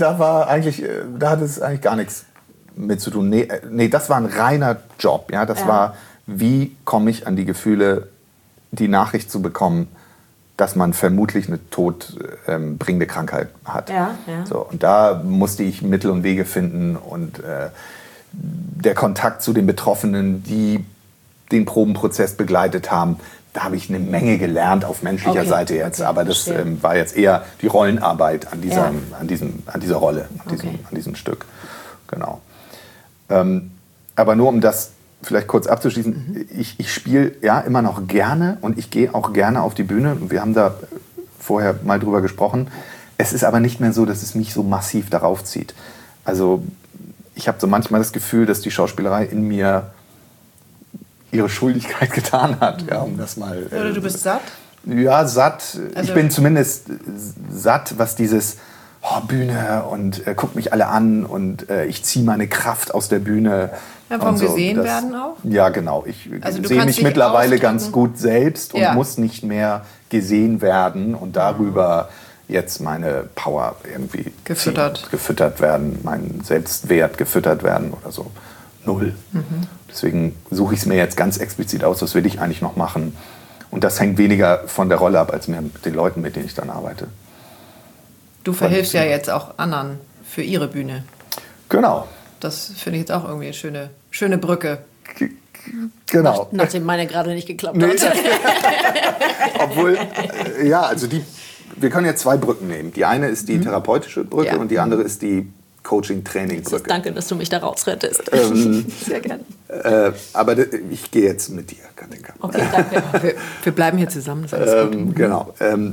da hat es eigentlich gar nichts mit zu tun. Nee, das war ein reiner Job. Ja? Das war, wie komme ich an die Gefühle, die Nachricht zu bekommen, dass man vermutlich eine todbringende Krankheit hat. Ja. So, und da musste ich Mittel und Wege finden und der Kontakt zu den Betroffenen, die den Probenprozess begleitet haben, da habe ich eine Menge gelernt auf menschlicher Seite jetzt. Aber das war jetzt eher die Rollenarbeit an dieser Rolle, an diesem Stück. Genau. Aber nur um das vielleicht kurz abzuschließen, ich spiele ja immer noch gerne und ich gehe auch gerne auf die Bühne. Wir haben da vorher mal drüber gesprochen. Es ist aber nicht mehr so, dass es mich so massiv darauf zieht. Also ich habe so manchmal das Gefühl, dass die Schauspielerei in mir ihre Schuldigkeit getan hat. Ja, um das mal, Oder du bist satt? Ja, satt. Also ich bin zumindest satt, was dieses Bühne und guckt mich alle an und ich ziehe meine Kraft aus der Bühne. Ja, vom und so. Gesehen werden auch? Ja, genau. Ich Also du sehe kannst mich dich mittlerweile ausdrücken. ganz gut selbst und Ja. muss nicht mehr gesehen werden und darüber jetzt meine Power irgendwie gefüttert werden, mein Selbstwert gefüttert werden oder so. 0. Deswegen suche ich es mir jetzt ganz explizit aus, was will ich eigentlich noch machen. Und das hängt weniger von der Rolle ab, als mehr mit den Leuten, mit denen ich dann arbeite. Du verhilfst ja jetzt auch anderen für ihre Bühne. Genau. Das finde ich jetzt auch irgendwie eine schöne Brücke. Genau. Nachdem meine gerade nicht geklappt hat. Obwohl, also wir können jetzt 2 Brücken nehmen. Die eine ist die therapeutische Brücke und die andere ist die Coaching-Training-Brücke. Danke, dass du mich da rausrettest. Sehr gerne. Aber ich gehe jetzt mit dir, Katinka. Okay, danke. Wir bleiben hier zusammen, das ist alles gut. Genau.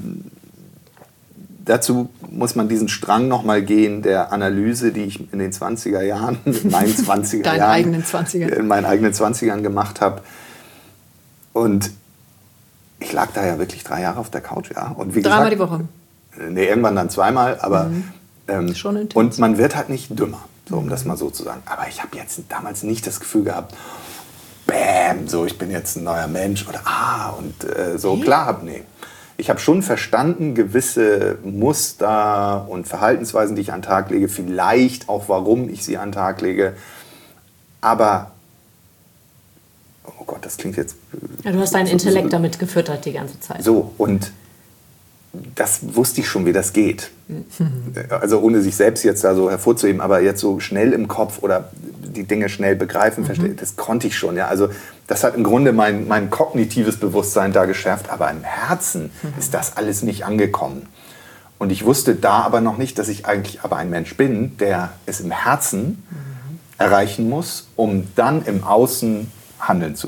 Dazu muss man diesen Strang nochmal gehen der Analyse, die ich in den 20er Jahren, in meinen 20er Deinen Jahren, eigenen 20ern. in meinen eigenen 20ern gemacht habe. Und ich lag da ja wirklich 3 Jahre auf der Couch. Ja. Und wie Dreimal gesagt, die Woche. Nee, irgendwann dann 2-mal, aber Schon intens. und man wird halt nicht dümmer, so, um das mal so zu sagen. Aber ich habe jetzt damals nicht das Gefühl gehabt, bäm, so ich bin jetzt ein neuer Mensch oder so. Klar, nee. Ich habe schon verstanden, gewisse Muster und Verhaltensweisen, die ich an den Tag lege, vielleicht auch, warum ich sie an den Tag lege. Aber, oh Gott, das klingt jetzt... Ja, du hast deinen Intellekt damit gefüttert die ganze Zeit. So, und das wusste ich schon, wie das geht. Also ohne sich selbst jetzt da so hervorzuheben, aber jetzt so schnell im Kopf oder die Dinge schnell begreifen, verstehen, das konnte ich schon. Ja. Also das hat im Grunde mein kognitives Bewusstsein da geschärft, aber im Herzen ist das alles nicht angekommen. Und ich wusste da aber noch nicht, dass ich eigentlich aber ein Mensch bin, der es im Herzen erreichen muss, um dann im Außen handeln zu können.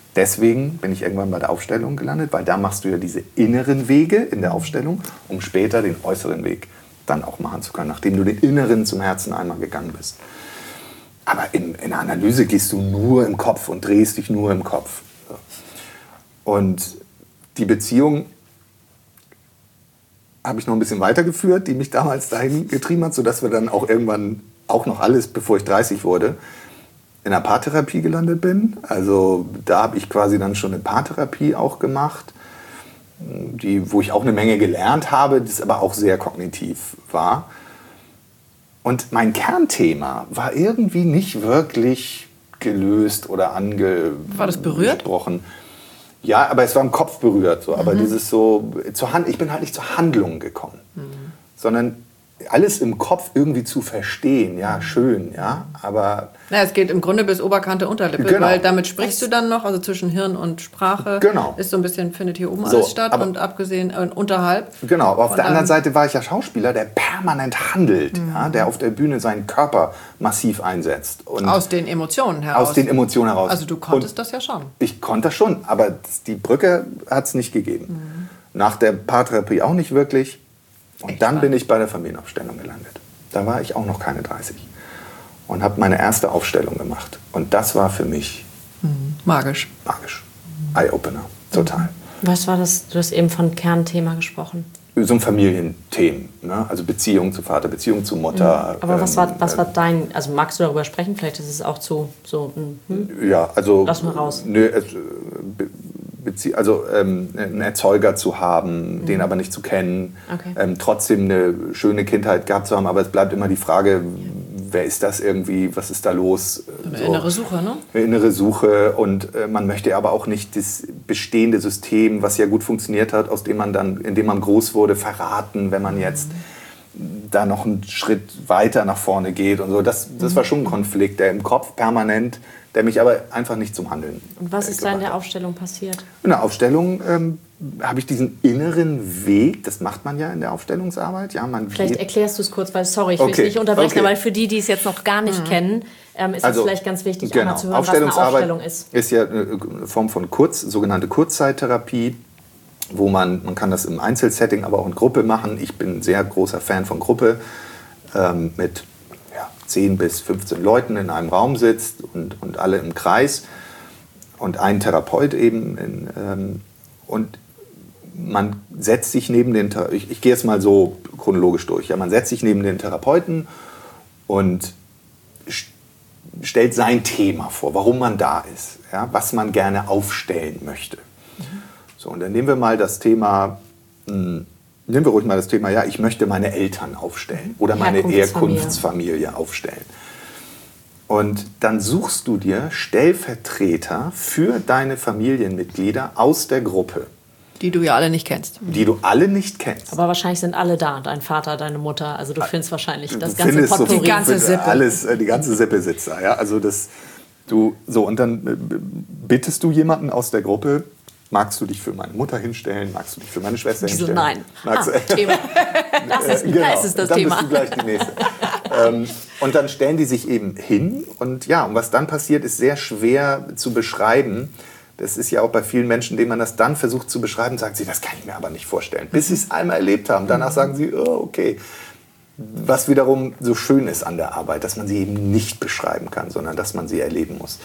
Deswegen bin ich irgendwann bei der Aufstellung gelandet, weil da machst du ja diese inneren Wege in der Aufstellung, um später den äußeren Weg dann auch machen zu können, nachdem du den inneren zum Herzen einmal gegangen bist. Aber in der Analyse gehst du nur im Kopf und drehst dich nur im Kopf. Und die Beziehung habe ich noch ein bisschen weitergeführt, die mich damals dahin getrieben hat, sodass wir dann auch irgendwann, auch noch alles, bevor ich 30 wurde, in der Paartherapie gelandet bin. Also da habe ich quasi dann schon eine Paartherapie auch gemacht, wo ich auch eine Menge gelernt habe, das aber auch sehr kognitiv war. Und mein Kernthema war irgendwie nicht wirklich gelöst oder War das berührt? angesprochen. Ja, aber es war im Kopf berührt. So. Aber dieses so, ich bin halt nicht zur Handlung gekommen, sondern alles im Kopf irgendwie zu verstehen. Ja, schön, ja, aber... Ja, es geht im Grunde bis Oberkante, Unterlippe, Genau. weil damit sprichst du dann noch, also zwischen Hirn und Sprache Genau. ist so ein bisschen, findet hier oben So, alles statt aber- und abgesehen unterhalb. Genau, aber auf Von der anderen einem- Seite war ich ja Schauspieler, der permanent handelt, ja, der auf der Bühne seinen Körper massiv einsetzt. Und Aus den Emotionen heraus. aus den Emotionen heraus. Also du konntest Und das ja schon. ich konnte das schon, aber die Brücke hat es nicht gegeben. Nach der Paartherapie auch nicht wirklich. Und Echt dann wahr? bin ich bei der Familienaufstellung gelandet. Da war ich auch noch keine 30. Und habe meine erste Aufstellung gemacht. Und das war für mich Magisch. magisch. Eye-Opener, total. Was war das? Du hast eben von Kernthema gesprochen. So ein Familienthemen, ne? Also Beziehung zu Vater, Beziehung zu Mutter. Aber was war dein, also magst du darüber sprechen? Vielleicht ist es auch zu so Ja, also... Lass mal raus. Nö, einen Erzeuger zu haben, den aber nicht zu kennen, Okay. trotzdem eine schöne Kindheit gehabt zu haben, aber es bleibt immer die Frage, wer ist das irgendwie, was ist da los? Eine innere Suche, ne? Eine innere Suche und man möchte aber auch nicht das bestehende System, was ja gut funktioniert hat, in dem man groß wurde, verraten, wenn man jetzt da noch einen Schritt weiter nach vorne geht und so. Das war schon ein Konflikt, der im Kopf permanent, der mich aber einfach nicht zum Handeln Und was ist da in gebracht der hat. Aufstellung passiert? In der Aufstellung habe ich diesen inneren Weg, das macht man ja in der Aufstellungsarbeit. Ja, man Vielleicht geht, erklärst du es kurz, weil, sorry, ich will Okay, es nicht unterbrechen, okay. aber für die, die es jetzt noch gar nicht kennen, ist es vielleicht ganz wichtig, einmal zu hören, was eine Aufstellung ist. ist ja eine Form von sogenannte Kurzzeittherapie, wo man kann das im Einzelsetting, aber auch in Gruppe machen. Ich bin ein sehr großer Fan von Gruppe, mit 10 bis 15 Leuten in einem Raum sitzt und alle im Kreis und ein Therapeut eben. Und man setzt sich neben den, ich gehe jetzt mal so chronologisch durch, ja, man setzt sich neben den Therapeuten und stellt sein Thema vor, warum man da ist, ja, was man gerne aufstellen möchte. So, und dann nehmen wir ruhig mal das Thema, ja, ich möchte meine Eltern aufstellen oder meine Herkunftsfamilie aufstellen. Und dann suchst du dir Stellvertreter für deine Familienmitglieder aus der Gruppe, Die du ja alle nicht kennst. die du alle nicht kennst. Aber wahrscheinlich sind alle da, dein Vater, deine Mutter, also du findest wahrscheinlich das Du ganze findest so- Potpourri. Die ganze Sippe. Alles, die ganze Sippe sitzt da. Ja? Also und dann bittest du jemanden aus der Gruppe, magst du dich für meine Mutter hinstellen, magst du dich für meine Schwester Die so, hinstellen? nein. Magst, Thema. Da ist es das dann Thema. bist du gleich die Nächste. Und dann stellen die sich eben hin und ja, und was dann passiert, ist sehr schwer zu beschreiben. Das ist ja auch bei vielen Menschen, denen man das dann versucht zu beschreiben, sagen sie, das kann ich mir aber nicht vorstellen. Bis sie es einmal erlebt haben. Danach sagen sie, oh, okay. Was wiederum so schön ist an der Arbeit, dass man sie eben nicht beschreiben kann, sondern dass man sie erleben muss.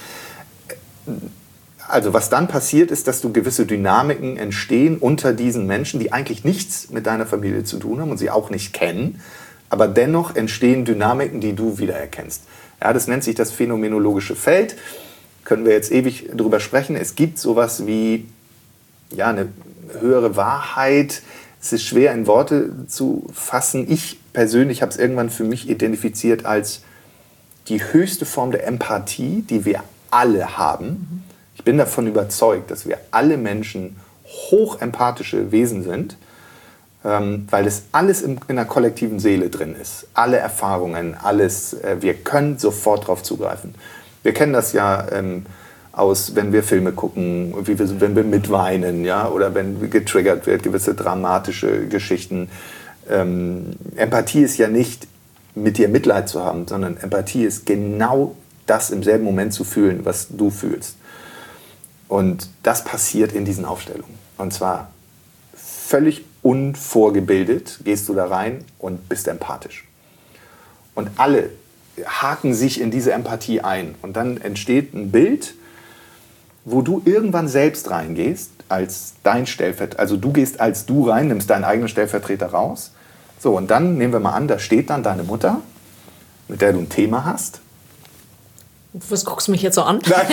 Also was dann passiert ist, dass gewisse Dynamiken entstehen unter diesen Menschen, die eigentlich nichts mit deiner Familie zu tun haben und sie auch nicht kennen, aber dennoch entstehen Dynamiken, die du wiedererkennst. Ja, das nennt sich das phänomenologische Feld. Können wir jetzt ewig drüber sprechen. Es gibt sowas wie eine höhere Wahrheit. Es ist schwer in Worte zu fassen. Ich persönlich habe es irgendwann für mich identifiziert als die höchste Form der Empathie, die wir alle haben. Ich bin davon überzeugt, dass wir alle Menschen hochempathische Wesen sind, weil es alles in der kollektiven Seele drin ist. Alle Erfahrungen, alles, wir können sofort darauf zugreifen. Wir kennen das ja wenn wir Filme gucken, wenn wir mitweinen, ja, oder wenn getriggert wird, gewisse dramatische Geschichten. Empathie ist ja nicht, mit dir Mitleid zu haben, sondern Empathie ist genau das im selben Moment zu fühlen, was du fühlst. Und das passiert in diesen Aufstellungen. Und zwar völlig unvorgebildet gehst du da rein und bist empathisch. Und alle haken sich in diese Empathie ein. Und dann entsteht ein Bild, wo du irgendwann selbst reingehst, als dein Stellvertreter. Also du gehst als du rein, nimmst deinen eigenen Stellvertreter raus. So, und dann nehmen wir mal an, da steht dann deine Mutter, mit der du ein Thema hast. Was guckst du mich jetzt so an? Nein,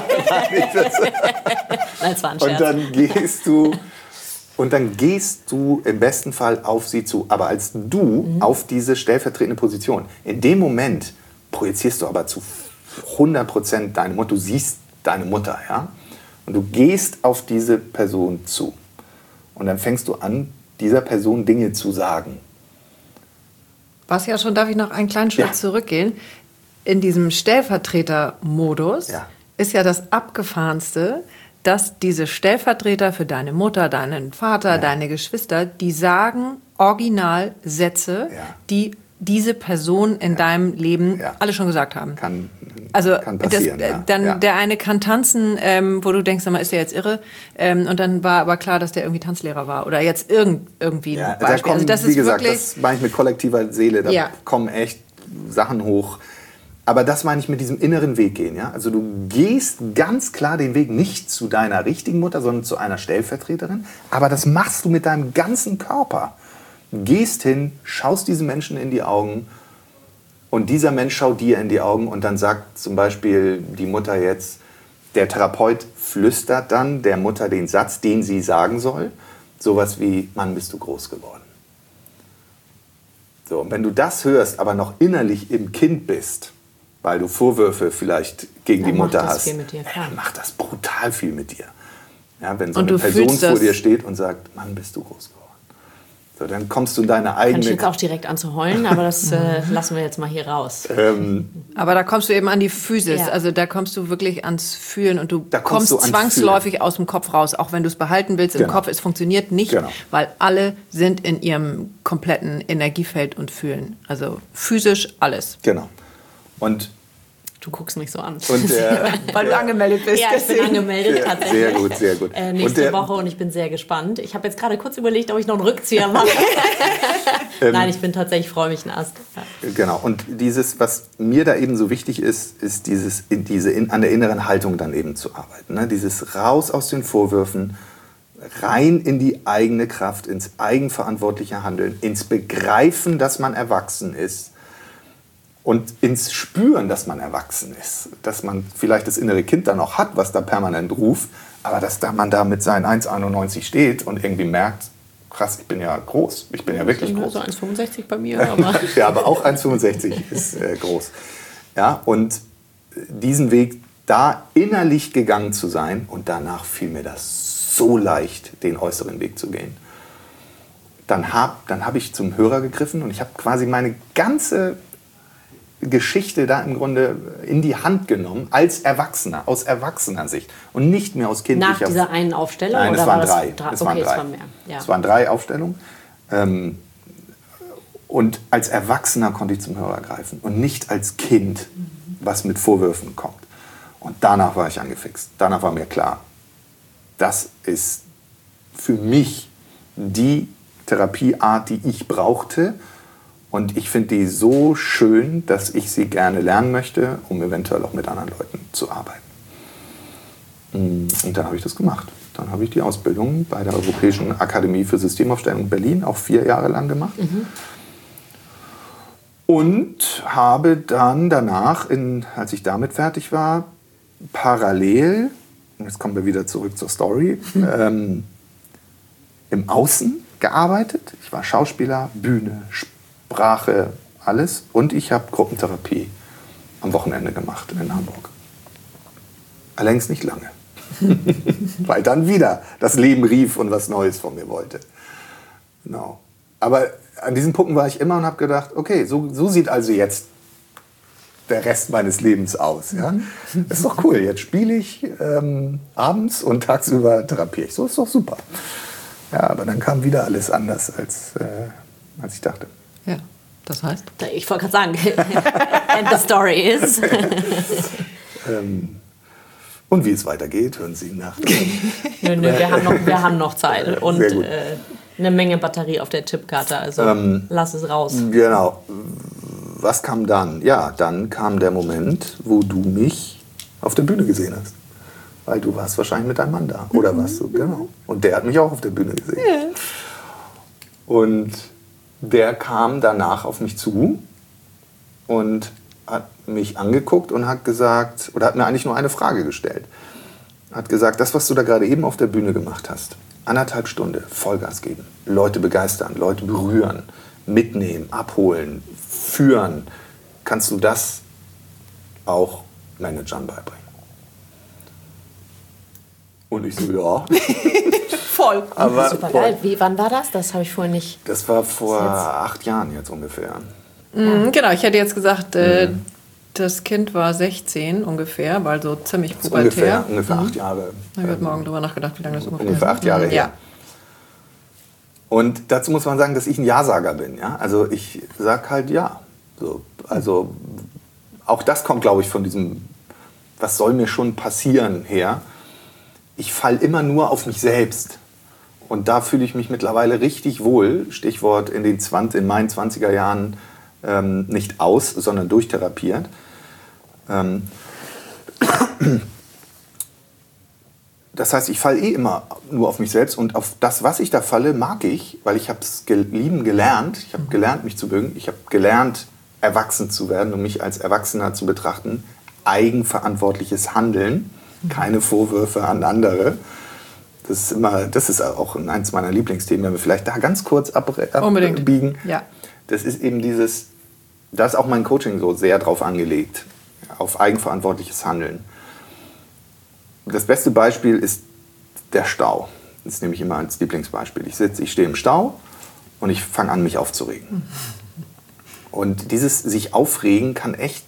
Nein, es war ein Scherz. Und dann gehst du im besten Fall auf sie zu, aber als du auf diese stellvertretende Position. In dem Moment projizierst du aber zu 100% deine Mutter. Du siehst deine Mutter, ja? Und du gehst auf diese Person zu. Und dann fängst du an, dieser Person Dinge zu sagen. Was ja schon, darf ich noch einen kleinen Schritt zurückgehen? In diesem Stellvertreter-Modus ist ja das Abgefahrenste, dass diese Stellvertreter für deine Mutter, deinen Vater, deine Geschwister, die sagen original Sätze, die diese Person in deinem Leben alle schon gesagt haben. Kann Das, passieren. der eine kann tanzen, wo du denkst, sag mal, ist der jetzt irre? Und dann war aber klar, dass der irgendwie Tanzlehrer war oder jetzt irgendwie ein Beispiel. Da kommen, also das wie ist gesagt, wirklich, das meine ich mit kollektiver Seele, da kommen echt Sachen hoch. Aber das meine ich mit diesem inneren Weg gehen. Ja? Also du gehst ganz klar den Weg nicht zu deiner richtigen Mutter, sondern zu einer Stellvertreterin. Aber das machst du mit deinem ganzen Körper. Du gehst hin, schaust diesem Menschen in die Augen und dieser Mensch schaut dir in die Augen und dann sagt zum Beispiel die Mutter jetzt, der Therapeut flüstert dann der Mutter den Satz, den sie sagen soll. Sowas wie, Mann, bist du groß geworden. So, und wenn du das hörst, aber noch innerlich im Kind bist, weil du Vorwürfe vielleicht gegen die Mutter hast, dann macht das brutal viel mit dir. Ja, wenn so eine Person vor dir steht und sagt, Mann, bist du groß geworden. So, dann kommst du in deine eigene... Kann ich jetzt auch direkt an zu heulen, aber das lassen wir jetzt mal hier raus. Aber da kommst du eben an die Physis, also da kommst du wirklich ans Fühlen und du kommst zwangsläufig aus dem Kopf raus, auch wenn du es behalten willst im Kopf. Es funktioniert nicht, weil alle sind in ihrem kompletten Energiefeld und fühlen. Also physisch alles. Genau. Und du guckst mich so an. Und weil du angemeldet bist. Ja, ich bin angemeldet tatsächlich. Sehr gut, sehr gut. Nächste Woche und ich bin sehr gespannt. Ich habe jetzt gerade kurz überlegt, ob ich noch einen Rückzieher mache. Nein, ich bin tatsächlich, freue mich ein Ast. Ja. Genau. Und dieses, was mir da eben so wichtig ist, ist an der inneren Haltung dann eben zu arbeiten. Ne? Dieses raus aus den Vorwürfen, rein in die eigene Kraft, ins eigenverantwortliche Handeln, ins Begreifen, dass man erwachsen ist. Und ins Spüren, dass man erwachsen ist. Dass man vielleicht das innere Kind dann noch hat, was da permanent ruft. Aber dass man da mit seinen 1,91 steht und irgendwie merkt, krass, ich bin ja groß. Ich bin ja wirklich groß. So 1,65 bei mir. Aber ja, aber auch 1,65 ist groß. Ja, und diesen Weg da innerlich gegangen zu sein. Und danach fiel mir das so leicht, den äußeren Weg zu gehen. Dann hab ich zum Hörer gegriffen und ich habe quasi meine ganze Geschichte da im Grunde in die Hand genommen, als Erwachsener, aus erwachsener Sicht und nicht mehr aus kindlicher... Nach dieser einen Aufstellung? Nein, oder es waren war drei. Das es waren drei. Es waren mehr. Ja. Es waren 3 Aufstellungen. Und als Erwachsener konnte ich zum Hörer greifen und nicht als Kind, was mit Vorwürfen kommt. Und danach war ich angefixt. Danach war mir klar, das ist für mich die Therapieart, die ich brauchte. Und ich finde die so schön, dass ich sie gerne lernen möchte, um eventuell auch mit anderen Leuten zu arbeiten. Und dann habe ich das gemacht. Dann habe ich die Ausbildung bei der Europäischen Akademie für Systemaufstellung Berlin auch 4 Jahre lang gemacht. Und habe dann danach, als ich damit fertig war, parallel, jetzt kommen wir wieder zurück zur Story, im Außen gearbeitet. Ich war Schauspieler, Bühne, Sprache, alles. Und ich habe Gruppentherapie am Wochenende gemacht in Hamburg. Allerdings nicht lange. Weil dann wieder das Leben rief und was Neues von mir wollte. Genau. Aber an diesen Punkten war ich immer und habe gedacht, okay, so sieht also jetzt der Rest meines Lebens aus. Ja? Das ist doch cool. Jetzt spiele ich abends und tagsüber therapiere ich. So ist doch super. Ja, aber dann kam wieder alles anders, als ich dachte. Ja, das heißt? Ich wollte gerade sagen, and the story is. Und wie es weitergeht, hören Sie nach. Nö, wir haben noch Zeit und eine Menge Batterie auf der Chipkarte, also lass es raus. Genau. Was kam dann? Ja, dann kam der Moment, wo du mich auf der Bühne gesehen hast. Weil du warst wahrscheinlich mit deinem Mann da. Oder warst du? Genau. Und der hat mich auch auf der Bühne gesehen. Ja. Und der kam danach auf mich zu und hat mich angeguckt und hat gesagt, oder hat mir eigentlich nur eine Frage gestellt. Hat gesagt, das, was du da gerade eben auf der Bühne gemacht hast, 1,5 Stunden Vollgas geben, Leute begeistern, Leute berühren, mitnehmen, abholen, führen, kannst du das auch Managern beibringen? Und ich so, ja. Voll. Aber super geil. Wann war das? Das habe ich vorhin nicht. Das war vor 8 Jahren jetzt ungefähr. Genau, ich hätte jetzt gesagt, das Kind war 16 ungefähr, weil so ziemlich pubertär. Ungefähr 8 Jahre. Ich habe heute Morgen darüber nachgedacht, wie lange das ungefähr ist. Ungefähr 8 Jahre her. Ja. Und dazu muss man sagen, dass ich ein Ja-Sager bin. Ja? Also ich sage halt ja. So, also auch das kommt, glaube ich, von diesem, was soll mir schon passieren her. Ich falle immer nur auf mich selbst. Und da fühle ich mich mittlerweile richtig wohl. Stichwort in meinen 20er Jahren nicht aus, sondern durchtherapiert. Das heißt, ich falle immer nur auf mich selbst und auf das, was ich da falle, mag ich, weil ich habe es lieben gelernt. Ich habe gelernt, mich zu mögen. Ich habe gelernt, erwachsen zu werden und mich als Erwachsener zu betrachten. Eigenverantwortliches Handeln, keine Vorwürfe an andere. Das ist auch eins meiner Lieblingsthemen, wenn wir vielleicht da ganz kurz abbiegen. Ja. Das ist eben da ist auch mein Coaching so sehr drauf angelegt, auf eigenverantwortliches Handeln. Das beste Beispiel ist der Stau. Das nehme ich immer als Lieblingsbeispiel. Ich stehe im Stau und ich fange an, mich aufzuregen. Und dieses sich aufregen kann echt,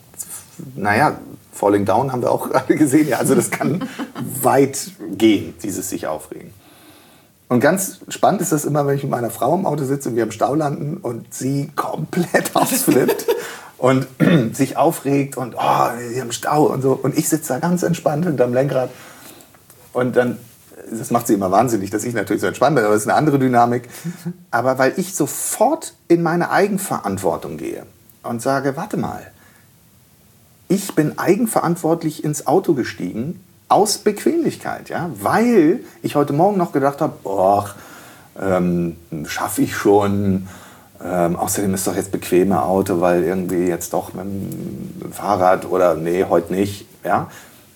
Falling Down haben wir auch gerade gesehen. Ja, also das kann weit gehen, dieses sich aufregen. Und ganz spannend ist das immer, wenn ich mit meiner Frau im Auto sitze und wir im Stau landen und sie komplett ausflippt und sich aufregt und hier im Stau und so. Und ich sitze da ganz entspannt hinterm Lenkrad. Und dann, das macht sie immer wahnsinnig, dass ich natürlich so entspannt bin, aber das ist eine andere Dynamik. Aber weil ich sofort in meine Eigenverantwortung gehe und sage, warte mal, ich bin eigenverantwortlich ins Auto gestiegen, aus Bequemlichkeit, ja, weil ich heute Morgen noch gedacht habe, schaffe ich schon, außerdem ist doch jetzt bequeme Auto, weil irgendwie jetzt doch mit dem Fahrrad oder nee, heute nicht, ja.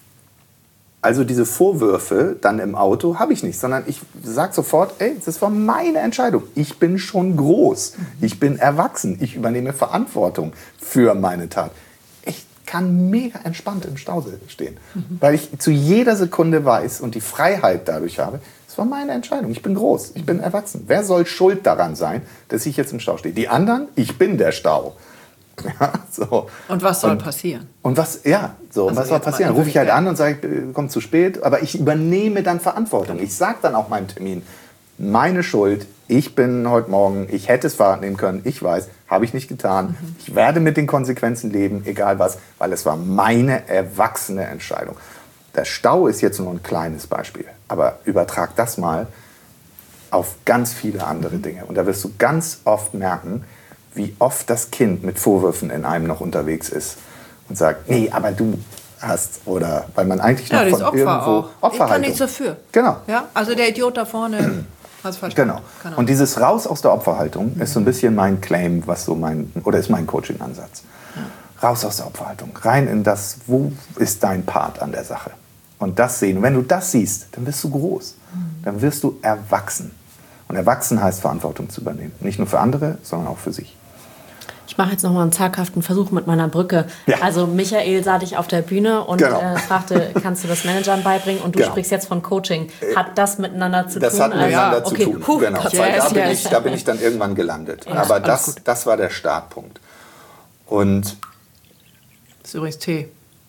Also diese Vorwürfe dann im Auto habe ich nicht, sondern ich sage sofort, das war meine Entscheidung. Ich bin schon groß, ich bin erwachsen, ich übernehme Verantwortung für meine Tat. Kann mega entspannt im Stau stehen, weil ich zu jeder Sekunde weiß und die Freiheit dadurch habe, das war meine Entscheidung, ich bin groß, ich bin erwachsen. Wer soll schuld daran sein, dass ich jetzt im Stau stehe? Die anderen? Ich bin der Stau. Ja, so. Und was soll passieren? Und was soll passieren? Rufe ich halt an und sage, komm zu spät, aber ich übernehme dann Verantwortung. Ich sage dann auch meinem Termin, meine Schuld, ich bin heute Morgen, ich hätte das Fahrrad nehmen können, ich weiß, habe ich nicht getan. Ich werde mit den Konsequenzen leben, egal was, weil es war meine erwachsene Entscheidung. Der Stau ist jetzt nur ein kleines Beispiel, aber übertrag das mal auf ganz viele andere Dinge. Und da wirst du ganz oft merken, wie oft das Kind mit Vorwürfen in einem noch unterwegs ist und sagt, nee, aber du hast, oder weil man eigentlich noch von Opfer irgendwo Opferhaltung. Ich kann nichts dafür. Genau. Ja, also der Idiot da vorne hat's verstanden. Genau. Und dieses Raus aus der Opferhaltung ist so ein bisschen mein Claim, ist mein Coaching-Ansatz. Raus aus der Opferhaltung, rein in das, wo ist dein Part an der Sache? Und das sehen. Und wenn du das siehst, dann wirst du groß. Dann wirst du erwachsen. Und erwachsen heißt, Verantwortung zu übernehmen. Nicht nur für andere, sondern auch für sich. Ich mache jetzt noch mal einen zaghaften Versuch mit meiner Brücke. Ja. Also Michael sah dich auf der Bühne und fragte, kannst du das Managern beibringen? Und du sprichst jetzt von Coaching. Hat das miteinander zu tun? Das hat miteinander zu tun, genau. Da bin ich dann irgendwann gelandet. Ja, aber das war der Startpunkt. Und das ist übrigens Tee.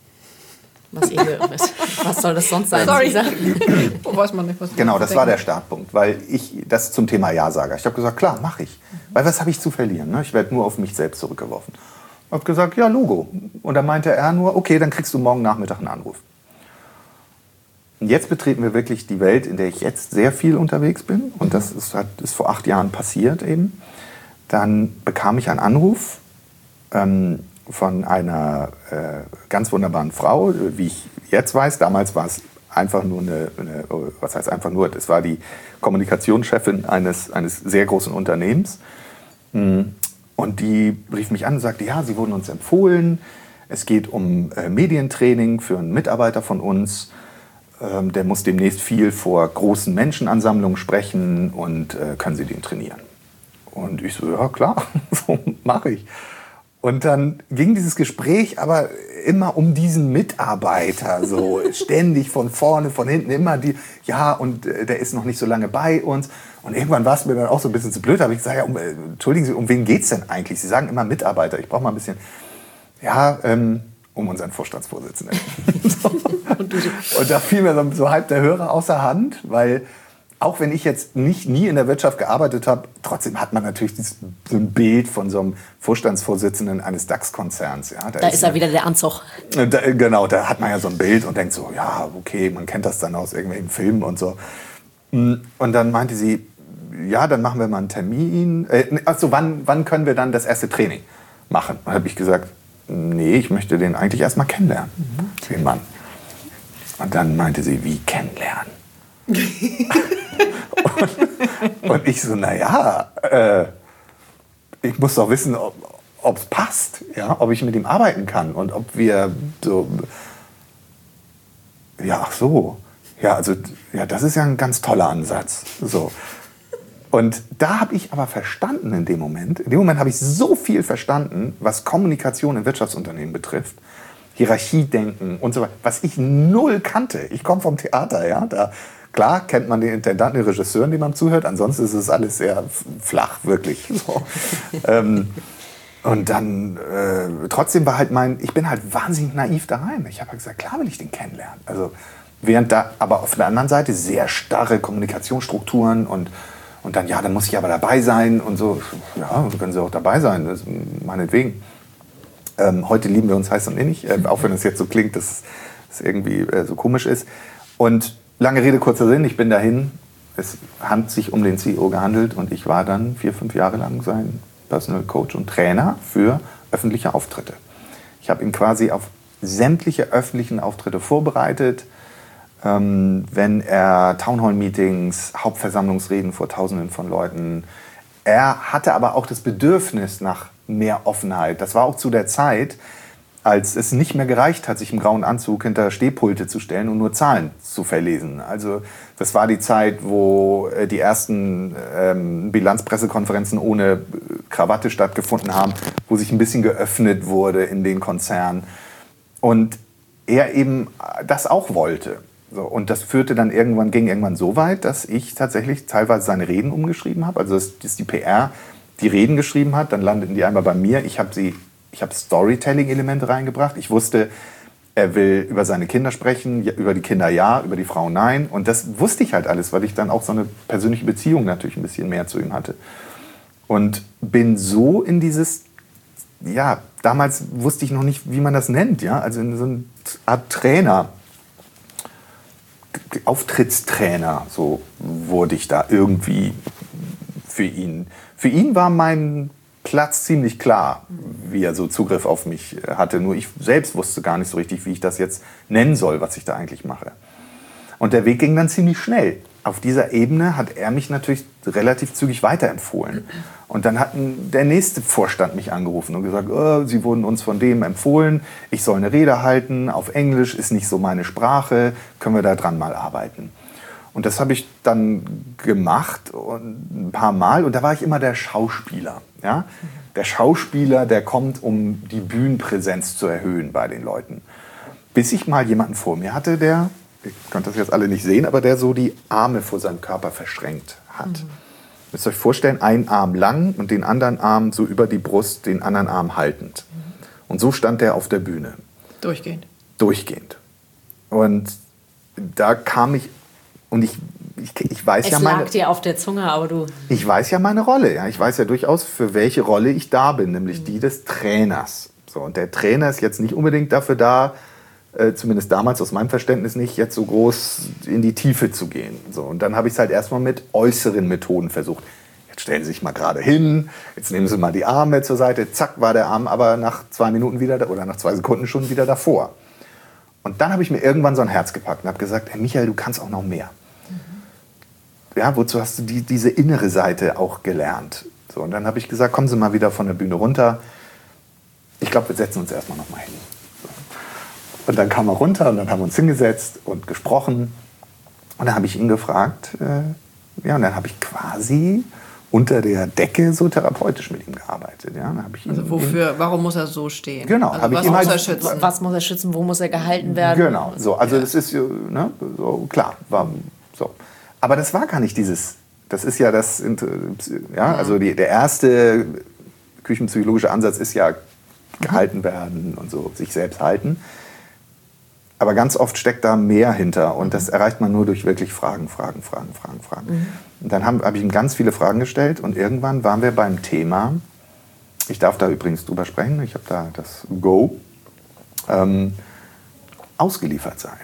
Was soll das sonst sein? Sorry. Weiß man nicht, was genau, das war der Startpunkt, weil das zum Thema Ja-Sager. Ich habe gesagt, klar, mache ich. Weil was habe ich zu verlieren? Ne? Ich werde nur auf mich selbst zurückgeworfen. Ich habe gesagt, ja, Logo. Und dann meinte er nur, okay, dann kriegst du morgen Nachmittag einen Anruf. Und jetzt betreten wir wirklich die Welt, in der ich jetzt sehr viel unterwegs bin. Und das ist vor 8 Jahren passiert eben. Dann bekam ich einen Anruf von einer ganz wunderbaren Frau, wie ich jetzt weiß. Damals war es einfach nur was heißt einfach nur? Das war die Kommunikationschefin eines sehr großen Unternehmens. Und die rief mich an und sagte, ja, Sie wurden uns empfohlen. Es geht um Medientraining für einen Mitarbeiter von uns. Der muss demnächst viel vor großen Menschenansammlungen sprechen und können Sie den trainieren? Und ich so, ja klar, so mache ich. Und dann ging dieses Gespräch aber immer um diesen Mitarbeiter, so ständig von vorne, von hinten, immer ja, und der ist noch nicht so lange bei uns. Und irgendwann war es mir dann auch so ein bisschen zu blöd, aber ich sage, ja, entschuldigen Sie, um wen geht's denn eigentlich? Sie sagen immer Mitarbeiter, ich brauche mal ein bisschen, ja, um unseren Vorstandsvorsitzenden. So. Und da fiel mir so halb der Hörer außer Hand, weil auch wenn ich jetzt nie in der Wirtschaft gearbeitet habe, trotzdem hat man natürlich so ein Bild von so einem Vorstandsvorsitzenden eines DAX-Konzerns. Ja, da ist wieder der Anzug. Genau, da hat man ja so ein Bild und denkt so, ja, okay, man kennt das dann aus irgendwelchen Filmen und so. Und dann meinte sie, ja, dann machen wir mal einen Termin. Also wann können wir dann das erste Training machen? Dann habe ich gesagt, nee, ich möchte den eigentlich erst mal kennenlernen, den Mann. Und dann meinte sie, wie kennenlernen? und ich so, naja, ich muss doch wissen, ob es passt, ja, ob ich mit ihm arbeiten kann und ob wir so, ja, ach so, ja, also, ja, das ist ja ein ganz toller Ansatz, so. Und da habe ich aber verstanden in dem Moment habe ich so viel verstanden, was Kommunikation in Wirtschaftsunternehmen betrifft, Hierarchiedenken und so weiter, was ich null kannte. Ich komme vom Theater, ja, da klar kennt man den Intendanten, den Regisseuren, dem man zuhört, ansonsten ist es alles sehr flach, wirklich. So. Und dann, trotzdem war halt ich bin halt wahnsinnig naiv da rein. Ich habe halt gesagt, klar will ich den kennenlernen. Also, während da aber auf der anderen Seite sehr starre Kommunikationsstrukturen und dann, ja, dann muss ich aber dabei sein und so. Ja, können Sie auch dabei sein, das, meinetwegen. Heute lieben wir uns heiß und innig, auch wenn es jetzt so klingt, dass es irgendwie so komisch ist. Und lange Rede, kurzer Sinn, ich bin dahin. Es hat sich um den CEO gehandelt und ich war dann 4-5 Jahre lang sein Personal Coach und Trainer für öffentliche Auftritte. Ich habe ihn quasi auf sämtliche öffentlichen Auftritte vorbereitet. Wenn er Townhall-Meetings, Hauptversammlungsreden vor Tausenden von Leuten. Er hatte aber auch das Bedürfnis nach mehr Offenheit. Das war auch zu der Zeit, als es nicht mehr gereicht hat, sich im grauen Anzug hinter Stehpulte zu stellen und nur Zahlen zu verlesen. Also das war die Zeit, wo die ersten Bilanzpressekonferenzen ohne Krawatte stattgefunden haben, wo sich ein bisschen geöffnet wurde in den Konzernen. Und er eben das auch wollte. So, und das ging irgendwann so weit, dass ich tatsächlich teilweise seine Reden umgeschrieben habe. Also dass die PR die Reden geschrieben hat, dann landeten die einmal bei mir. Ich habe Storytelling-Elemente reingebracht. Ich wusste, er will über seine Kinder sprechen, über die Kinder ja, über die Frauen nein. Und das wusste ich halt alles, weil ich dann auch so eine persönliche Beziehung natürlich ein bisschen mehr zu ihm hatte. Und bin so in dieses, ja, damals wusste ich noch nicht, wie man das nennt, ja, also in so eine Art Trainer, Auftrittstrainer, so wurde ich da irgendwie für ihn. Für ihn war mein Platz ziemlich klar, wie er so Zugriff auf mich hatte. Nur ich selbst wusste gar nicht so richtig, wie ich das jetzt nennen soll, was ich da eigentlich mache. Und der Weg ging dann ziemlich schnell. Auf dieser Ebene hat er mich natürlich relativ zügig weiterempfohlen. Und dann hat der nächste Vorstand mich angerufen und gesagt, oh, Sie wurden uns von dem empfohlen, ich soll eine Rede halten, auf Englisch, ist nicht so meine Sprache, können wir da dran mal arbeiten. Und das habe ich dann gemacht und ein paar Mal und da war ich immer der Schauspieler. Ja? Der Schauspieler, der kommt, um die Bühnenpräsenz zu erhöhen bei den Leuten. Bis ich mal jemanden vor mir hatte, der, ihr könnt das jetzt alle nicht sehen, aber der so die Arme vor seinem Körper verschränkt hat. Ihr müsst euch vorstellen, einen Arm lang und den anderen Arm so über die Brust, den anderen Arm haltend. Und so stand er auf der Bühne. Durchgehend. Durchgehend. Und da kam ich, und ich weiß ja meine... Es lag dir auf der Zunge, aber du... Ich weiß ja meine Rolle. Ja. Ich weiß ja durchaus, für welche Rolle ich da bin, nämlich die des Trainers. So, und der Trainer ist jetzt nicht unbedingt dafür da, zumindest damals aus meinem Verständnis nicht, jetzt so groß in die Tiefe zu gehen. So, und dann habe ich es halt erstmal mit äußeren Methoden versucht. Jetzt stellen Sie sich mal gerade hin, jetzt nehmen Sie mal die Arme zur Seite, zack, war der Arm aber nach 2 Minuten wieder oder nach 2 Sekunden schon wieder davor. Und dann habe ich mir irgendwann so ein Herz gepackt und habe gesagt, hey Michael, du kannst auch noch mehr. Ja, wozu hast du diese innere Seite auch gelernt? So, und dann habe ich gesagt, kommen Sie mal wieder von der Bühne runter. Ich glaube, wir setzen uns erstmal noch mal hin. So. Und dann kam er runter und dann haben wir uns hingesetzt und gesprochen. Und dann habe ich ihn gefragt, und dann habe ich quasi unter der Decke so therapeutisch mit ihm gearbeitet. Ja, dann habe ich warum muss er so stehen? Genau. Also was muss er schützen? Was muss er schützen? Wo muss er gehalten werden? Genau. So, also das ist so klar. War so. Aber das war gar nicht dieses. Das ist ja das. Ja, also der erste küchenpsychologische Ansatz ist ja gehalten werden und so sich selbst halten. Aber ganz oft steckt da mehr hinter und das erreicht man nur durch wirklich Fragen. Und dann habe ich ihm ganz viele Fragen gestellt und irgendwann waren wir beim Thema, ich darf da übrigens drüber sprechen, ich habe da das Go, ausgeliefert sein.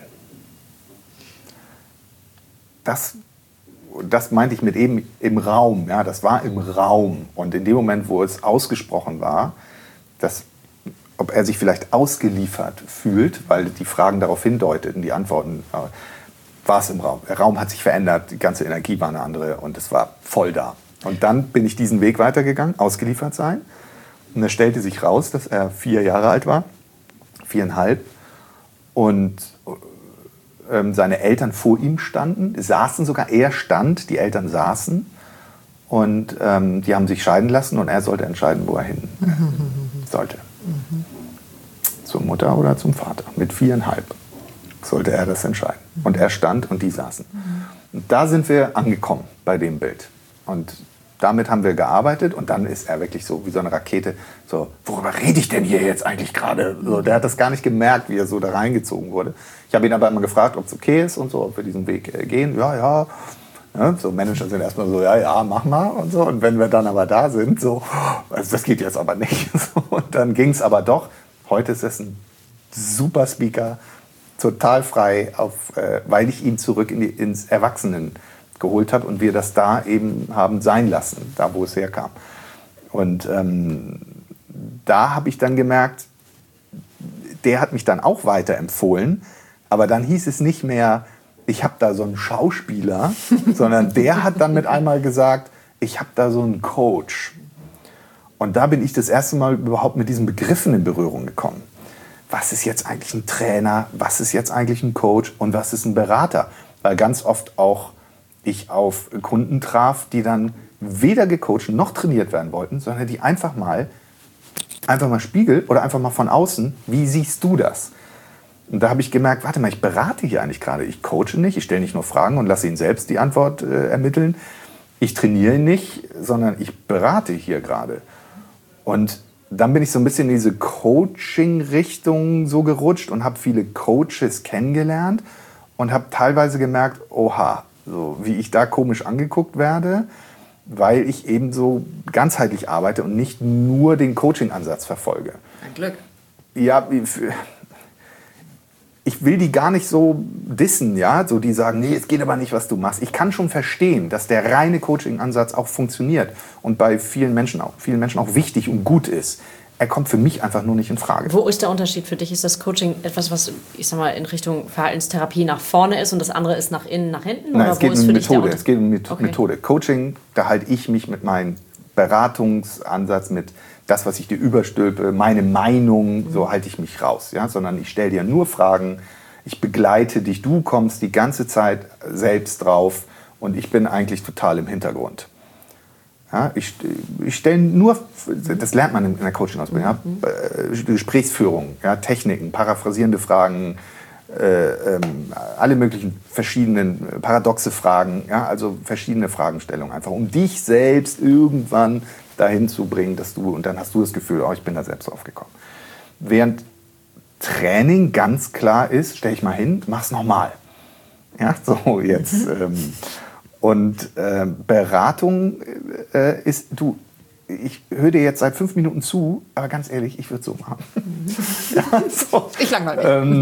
Das meinte ich mit eben im Raum, ja, das war im Raum und in dem Moment, wo es ausgesprochen war, ob er sich vielleicht ausgeliefert fühlt, weil die Fragen darauf hindeuteten, die Antworten, war es im Raum. Der Raum hat sich verändert, die ganze Energie war eine andere und es war voll da. Und dann bin ich diesen Weg weitergegangen, ausgeliefert sein. Und es stellte sich raus, dass er 4 Jahre alt war, 4,5. Und seine Eltern vor ihm standen, saßen sogar, er stand, die Eltern saßen. Und die haben sich scheiden lassen und er sollte entscheiden, wo er hin sollte. Zur Mutter oder zum Vater. Mit 4,5 sollte er das entscheiden. Und er stand und die saßen. Und da sind wir angekommen bei dem Bild. Und damit haben wir gearbeitet und dann ist er wirklich so wie so eine Rakete. So, worüber rede ich denn hier jetzt eigentlich gerade? So, der hat das gar nicht gemerkt, wie er so da reingezogen wurde. Ich habe ihn aber immer gefragt, ob es okay ist und so, ob wir diesen Weg gehen. Ja. Ja, so Manager sind erstmal so, ja, mach mal und so. Und wenn wir dann aber da sind, so, also das geht jetzt aber nicht. So, und dann ging es aber doch. Heute ist es ein super Speaker, total frei, weil ich ihn zurück ins Erwachsenen geholt habe und wir das da eben haben sein lassen, da wo es herkam. Und da habe ich dann gemerkt, der hat mich dann auch weiterempfohlen, aber dann hieß es nicht mehr, ich habe da so einen Schauspieler, sondern der hat dann mit einmal gesagt, ich habe da so einen Coach. Und da bin ich das erste Mal überhaupt mit diesen Begriffen in Berührung gekommen. Was ist jetzt eigentlich ein Trainer? Was ist jetzt eigentlich ein Coach? Und was ist ein Berater? Weil ganz oft auch ich auf Kunden traf, die dann weder gecoacht noch trainiert werden wollten, sondern die einfach mal Spiegel oder einfach mal von außen, wie siehst du das? Und da habe ich gemerkt, warte mal, ich berate hier eigentlich gerade. Ich coache nicht, ich stelle nicht nur Fragen und lasse ihn selbst die Antwort ermitteln. Ich trainiere nicht, sondern ich berate hier gerade. Und dann bin ich so ein bisschen in diese Coaching-Richtung so gerutscht und habe viele Coaches kennengelernt und habe teilweise gemerkt, oha, so wie ich da komisch angeguckt werde, weil ich eben so ganzheitlich arbeite und nicht nur den Coaching-Ansatz verfolge. Ein Glück. Ja, ich will die gar nicht so dissen, ja, so die sagen, nee, es geht aber nicht, was du machst. Ich kann schon verstehen, dass der reine Coaching-Ansatz auch funktioniert und bei vielen Menschen auch wichtig und gut ist. Er kommt für mich einfach nur nicht in Frage. Wo ist der Unterschied für dich? Ist das Coaching etwas, was, ich sag mal, in Richtung Verhaltenstherapie nach vorne ist und das andere ist nach innen, nach hinten? Nein, oder es geht um Methode. Es geht um Okay. Methode. Coaching, da halte ich mich mit meinem Beratungsansatz, mit das, was ich dir überstülpe, meine Meinung, so halte ich mich raus. Ja? Sondern ich stelle dir nur Fragen, ich begleite dich, du kommst die ganze Zeit selbst drauf und ich bin eigentlich total im Hintergrund. Ja, ich stelle nur, das lernt man in der Coaching-Ausbildung, ja, Gesprächsführung, ja, Techniken, paraphrasierende Fragen, alle möglichen verschiedenen paradoxe Fragen, ja, also verschiedene Fragestellungen, einfach um dich selbst irgendwann dahin zu bringen, dass du, und dann hast du das Gefühl, oh, ich bin da selbst drauf gekommen. Während Training ganz klar ist, stell dich mal hin, mach's nochmal. Ja, so jetzt. Und Beratung ist, du, ich höre dir jetzt seit 5 Minuten zu, aber ganz ehrlich, ich würde so machen. Ja, so. Ich langweile mich.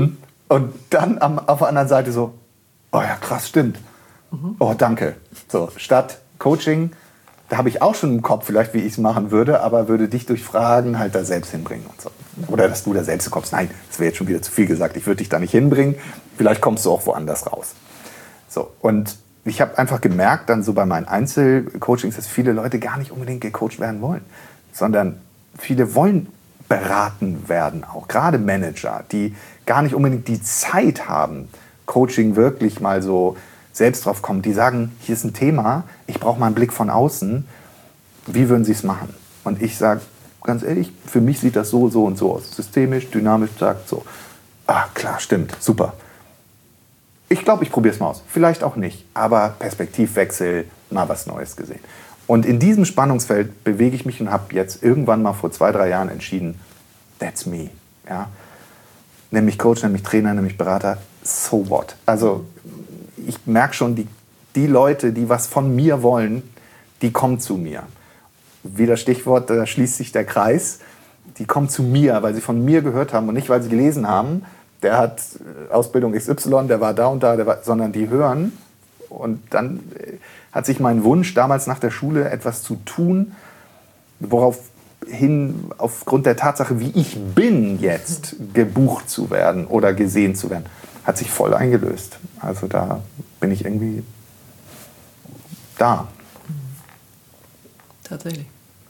Und dann auf der anderen Seite so, oh ja, krass, stimmt. Oh, danke. So, statt Coaching, da habe ich auch schon im Kopf vielleicht, wie ich es machen würde, aber würde dich durch Fragen halt da selbst hinbringen und so. Oder dass du da selbst kommst. Nein, das wäre jetzt schon wieder zu viel gesagt. Ich würde dich da nicht hinbringen. Vielleicht kommst du auch woanders raus. So, und ich habe einfach gemerkt, dann so bei meinen Einzelcoachings, dass viele Leute gar nicht unbedingt gecoacht werden wollen, sondern viele wollen beraten werden, auch gerade Manager, die gar nicht unbedingt die Zeit haben, Coaching wirklich mal so selbst drauf kommen. Die sagen, hier ist ein Thema, ich brauche mal einen Blick von außen. Wie würden Sie es machen? Und ich sage, ganz ehrlich, für mich sieht das so und so aus. Systemisch, dynamisch, sagt so. Ah, klar, stimmt, super. Ich glaube, ich probiere es mal aus. Vielleicht auch nicht, aber Perspektivwechsel, mal was Neues gesehen. Und in diesem Spannungsfeld bewege ich mich und habe jetzt irgendwann mal vor 2-3 Jahren entschieden, that's me. Ja? Nämlich Coach, nämlich Trainer, nämlich Berater, so what? Also ich merke schon, die Leute, die was von mir wollen, die kommen zu mir. Wieder Stichwort, da schließt sich der Kreis. Die kommen zu mir, weil sie von mir gehört haben und nicht, weil sie gelesen haben, der hat Ausbildung XY, der war da und da, sondern die hören. Und dann hat sich mein Wunsch damals nach der Schule etwas zu tun, woraufhin aufgrund der Tatsache, wie ich bin jetzt, gebucht zu werden oder gesehen zu werden, hat sich voll eingelöst. Also da bin ich irgendwie da. Tatsächlich.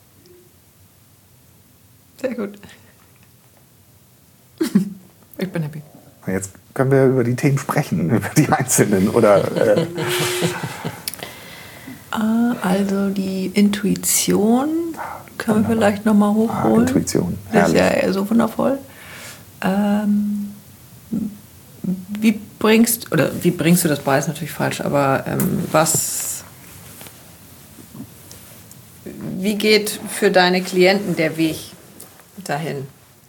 Sehr gut. Ich bin happy. Jetzt können wir über die Themen sprechen, über die einzelnen. Oder, Also die Intuition können wir vielleicht nochmal hochholen. Intuition, Das ist herrlich. ja so wundervoll. Wie bringst du das bei, ist natürlich falsch, aber wie geht für deine Klienten der Weg dahin?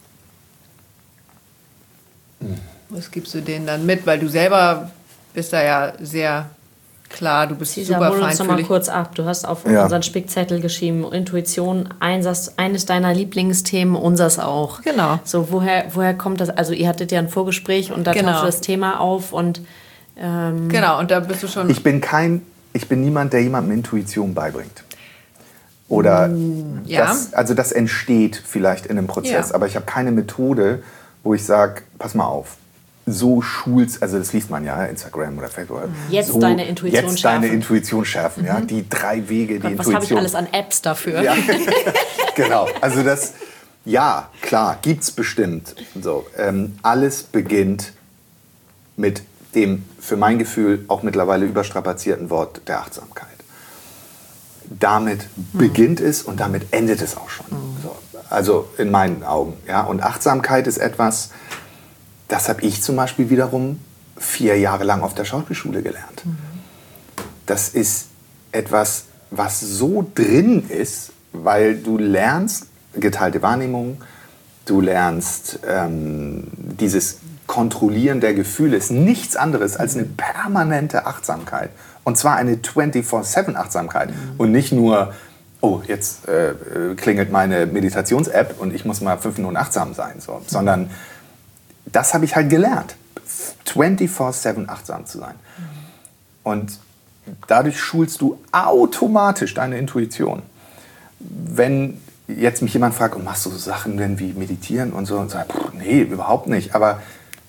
Was gibst du denen dann mit? Weil du selber bist da ja sehr klar, du bist Cesar, super hol uns noch mal feinfühlig. kurz ab. Du hast auf Ja. unseren Spickzettel geschrieben, Intuition, eines deiner Lieblingsthemen, unseres auch. Genau. So, woher kommt das? Also ihr hattet ja ein Vorgespräch und da Genau. tauchte das Thema auf und Genau, und da bist du schon... Ich bin niemand, der jemandem Intuition beibringt. Oder ja. das entsteht vielleicht in einem Prozess, Ja. aber ich habe keine Methode, wo ich sage, pass mal auf, so schulst, also das liest man ja, Instagram oder Facebook. Jetzt so, deine Intuition jetzt schärfen. deine Intuition schärfen, ja, die 3 Wege, die was Intuition. habe ich alles an Apps dafür? Ja, genau. Also ja, klar, gibt's bestimmt. So, alles beginnt mit dem, für mein Gefühl, auch mittlerweile überstrapazierten Wort der Achtsamkeit. Damit beginnt es und damit endet es auch schon. So, also in meinen Augen. Ja? Und Achtsamkeit ist etwas, das habe ich zum Beispiel wiederum 4 Jahre lang auf der Schauspielschule gelernt. Das ist etwas, was so drin ist, weil du lernst geteilte Wahrnehmung, du lernst dieses Kontrollieren der Gefühle, ist nichts anderes als eine permanente Achtsamkeit. Und zwar eine 24/7-Achtsamkeit und nicht nur, oh, jetzt klingelt meine Meditations-App und ich muss mal 5 Minuten achtsam sein, so. Sondern das habe ich halt gelernt, 24/7 achtsam zu sein. Und dadurch schulst du automatisch deine Intuition. Wenn jetzt mich jemand fragt, machst du so Sachen denn wie meditieren und so, und sage, nee, überhaupt nicht, aber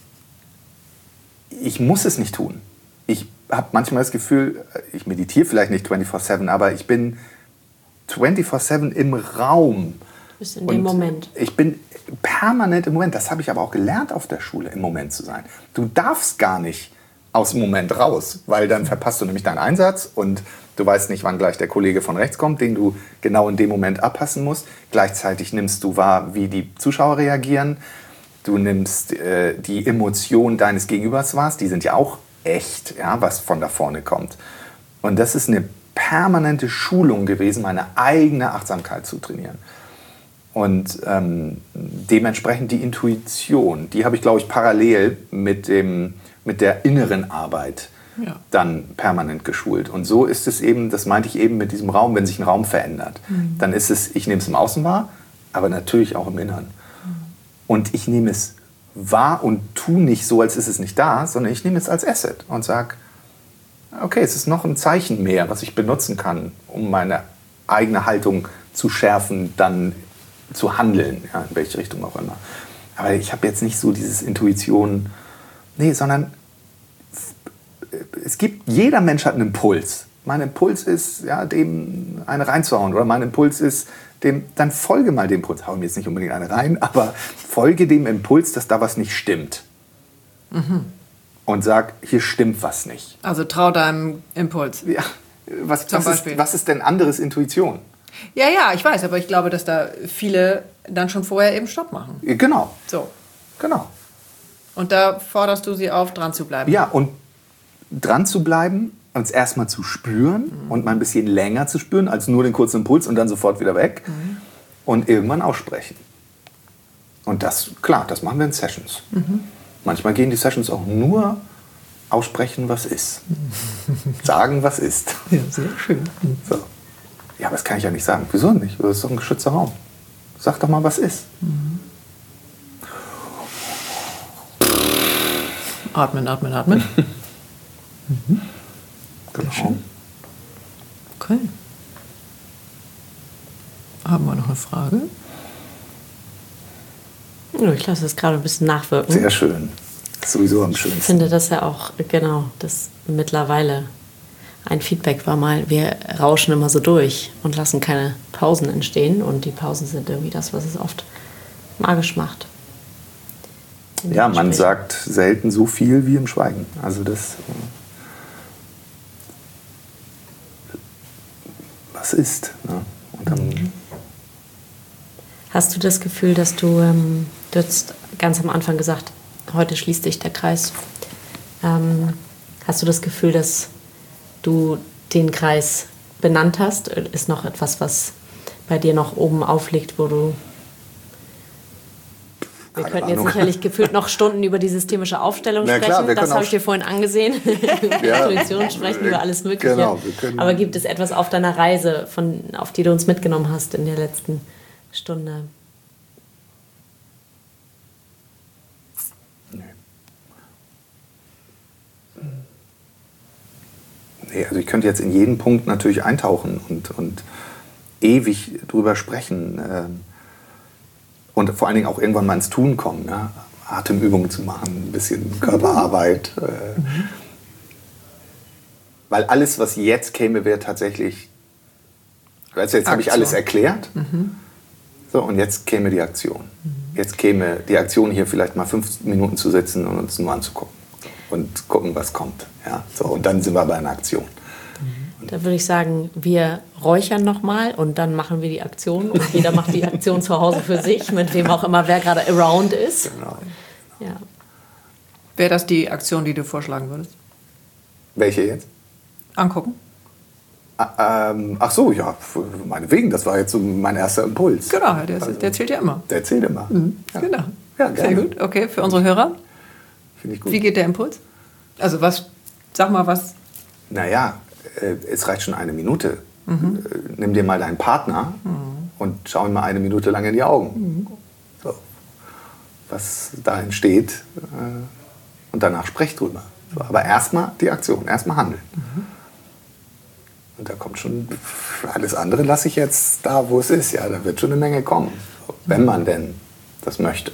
ich muss es nicht tun. Ich habe manchmal das Gefühl, ich meditiere vielleicht nicht 24/7, aber ich bin 24/7 im Raum. Bist in dem Moment. Ich bin permanent im Moment. Das habe ich aber auch gelernt auf der Schule, im Moment zu sein. Du darfst gar nicht aus dem Moment raus, weil dann verpasst du nämlich deinen Einsatz und du weißt nicht, wann gleich der Kollege von rechts kommt, den du genau in dem Moment abpassen musst. Gleichzeitig nimmst du wahr, wie die Zuschauer reagieren. Du nimmst die Emotionen deines Gegenübers wahr. Die sind ja auch echt, ja, was von da vorne kommt. Und das ist eine permanente Schulung gewesen, meine eigene Achtsamkeit zu trainieren. Und dementsprechend die Intuition, die habe ich, glaube ich, parallel mit der inneren Arbeit dann permanent geschult. Und so ist es eben, das meinte ich eben mit diesem Raum, wenn sich ein Raum verändert, dann ist es, ich nehme es im Außen wahr, aber natürlich auch im Inneren. Und ich nehme es wahr und tu nicht so, als ist es nicht da, sondern ich nehme es als Asset und sage, okay, es ist noch ein Zeichen mehr, was ich benutzen kann, um meine eigene Haltung zu schärfen, dann zu handeln, ja, in welche Richtung auch immer. Aber ich habe jetzt nicht so dieses Intuition, nee, sondern jeder Mensch hat einen Impuls. Mein Impuls ist, ja, dem eine reinzuhauen, oder mein Impuls ist, dann folge mal dem Impuls. Hau mir jetzt nicht unbedingt eine rein, aber folge dem Impuls, dass da was nicht stimmt. Und sag, hier stimmt was nicht. Also trau deinem Impuls. Ja, was ist denn anderes Intuition? Ja, ich weiß, aber ich glaube, dass da viele dann schon vorher eben Stopp machen. Genau. So. Genau. Und da forderst du sie auf, dran zu bleiben. Ja, und dran zu bleiben, uns erstmal zu spüren und mal ein bisschen länger zu spüren, als nur den kurzen Impuls und dann sofort wieder weg. Und irgendwann aussprechen. Und das, klar, das machen wir in Sessions. Manchmal gehen die Sessions auch nur aussprechen, was ist. Sagen, was ist. Ja, sehr schön. So. Ja, aber das kann ich ja nicht sagen. Wieso nicht? Das ist doch ein geschützter Raum. Sag doch mal, was ist. Atmen. Genau. Okay. Haben wir noch eine Frage? Ich lasse es gerade ein bisschen nachwirken. Sehr schön. Das ist sowieso am schönsten. Ich finde das ja auch, genau, das mittlerweile ein Feedback war mal, wir rauschen immer so durch und lassen keine Pausen entstehen. Und die Pausen sind irgendwie das, was es oft magisch macht. Ja, man sagt selten so viel wie im Schweigen. Also das, was ist. Ne? Und dann Hast du das Gefühl, dass du hast ganz am Anfang gesagt, heute schließt sich der Kreis. Hast du das Gefühl, dass du den Kreis benannt hast? Ist noch etwas, was bei dir noch oben aufliegt, wo du... Wir könnten jetzt sicherlich gefühlt noch Stunden über die systemische Aufstellung sprechen. Klar, das habe ich dir vorhin angesehen. Ja, Intuition sprechen über alles Mögliche. Genau, aber gibt es etwas auf deiner Reise, auf die du uns mitgenommen hast in der letzten Stunde? Nee, also ich könnte jetzt in jeden Punkt natürlich eintauchen und ewig drüber sprechen. Und vor allen Dingen auch irgendwann mal ins Tun kommen. Ne? Atemübungen zu machen, ein bisschen Körperarbeit. Weil alles, was jetzt käme, wäre tatsächlich... Also jetzt habe ich alles erklärt. So, und jetzt käme die Aktion. Jetzt käme die Aktion, hier vielleicht mal 5 Minuten zu sitzen und uns nur anzugucken. Und gucken, was kommt. Ja, so, und dann sind wir bei einer Aktion. Da würde ich sagen, wir räuchern nochmal und dann machen wir die Aktion. Und jeder macht die Aktion zu Hause für sich, mit wem auch immer, wer gerade around ist. Genau. Ja. Wäre das die Aktion, die du vorschlagen würdest? Welche jetzt? Angucken. Ach so, ja, meinetwegen, das war jetzt so mein erster Impuls. Genau, der zählt ja immer. Der zählt immer. Ja. Genau. Ja, gerne. Sehr gut. Okay, für unsere Hörer. Finde ich gut. Wie geht der Impuls? Also sag mal was. Naja, es reicht schon 1 Minute. Nimm dir mal deinen Partner und schau ihm mal 1 Minute lang in die Augen. So. Was da entsteht. Und danach sprech drüber. So, aber erstmal die Aktion, erstmal handeln. Und da kommt schon, alles andere lasse ich jetzt da, wo es ist. Ja, da wird schon eine Menge kommen. So, wenn man denn das möchte.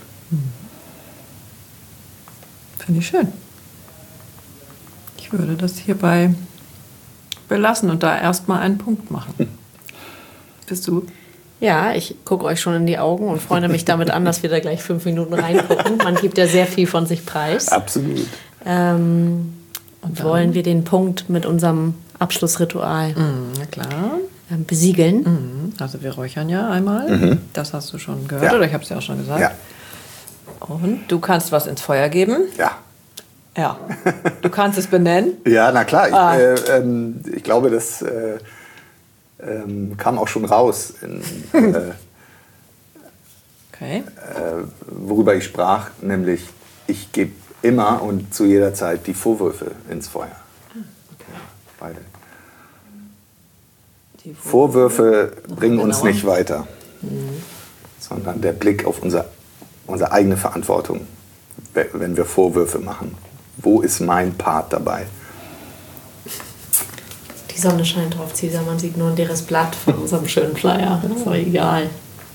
Finde ich schön. Ich würde das hierbei belassen und da erstmal einen Punkt machen. Bist du? Ja, ich gucke euch schon in die Augen und freue mich damit an, dass wir da gleich 5 Minuten reingucken. Man gibt ja sehr viel von sich preis. Absolut. Und wollen wir den Punkt mit unserem Abschlussritual Na klar. besiegeln? Also wir räuchern ja einmal. Das hast du schon gehört, oder ich habe es ja auch schon gesagt. Ja. Und du kannst was ins Feuer geben. Ja. Ja. Du kannst es benennen. Ja, na klar. Ich glaube, das kam auch schon raus, Okay. worüber ich sprach, nämlich ich gebe immer und zu jeder Zeit die Vorwürfe ins Feuer. Ja, beide. Die Vorwürfe bringen uns genauer. nicht weiter, sondern der Blick auf unsere eigene Verantwortung wenn wir Vorwürfe machen? Wo ist mein Part dabei? Die Sonne scheint drauf, Cesar. Man sieht nur ein leeres Blatt von unserem schönen Flyer. Das ist doch egal.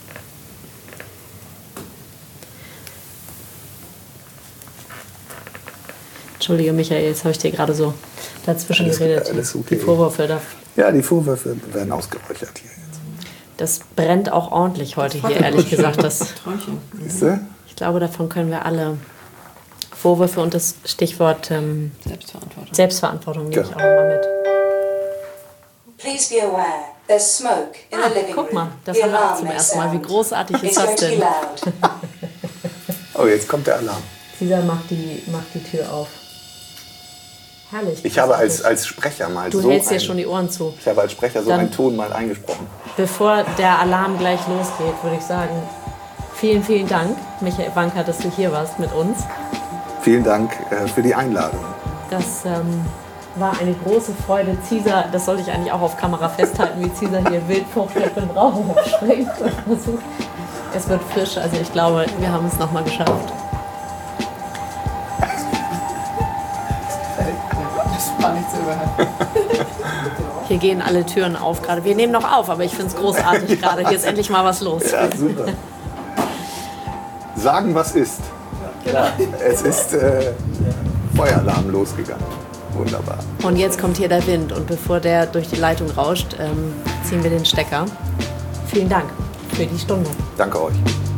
Entschuldige, Michael, jetzt habe ich dir gerade so dazwischen geredet. Alles okay. Die Vorwürfe da. Ja, die Vorwürfe werden ausgeräuchert hier jetzt. Das brennt auch ordentlich heute hier, ehrlich gesagt. Siehst du? Ich glaube, davon können wir alle Vorwürfe und das Stichwort Selbstverantwortung nehme ich auch immer mit. Please be aware, there's smoke in the living room. Guck mal, das haben wir auch zum ersten Mal. Wie großartig ist das denn? Oh, jetzt kommt der Alarm. Cesar macht die Tür auf. Herrlich. Ich habe als Sprecher mal Du hältst dir schon die Ohren zu. Ich habe als Sprecher so Dann- einen Ton mal eingesprochen. Bevor der Alarm gleich losgeht, würde ich sagen, vielen, vielen Dank, Michael Wanka, dass du hier warst mit uns. Vielen Dank für die Einladung. Das war eine große Freude. Cesar, das sollte ich eigentlich auch auf Kamera festhalten, wie Cesar hier wild vor dem Raum springt und versucht. Es wird frisch, also ich glaube, wir haben es nochmal geschafft. Das war nicht zu überhören. Hier gehen alle Türen auf gerade. Wir nehmen noch auf, aber ich finde es großartig gerade. Hier ist endlich mal was los. Ja, super. Sagen, was ist. Es ist Feueralarm losgegangen. Wunderbar. Und jetzt kommt hier der Wind und bevor der durch die Leitung rauscht, ziehen wir den Stecker. Vielen Dank für die Stunde. Danke euch.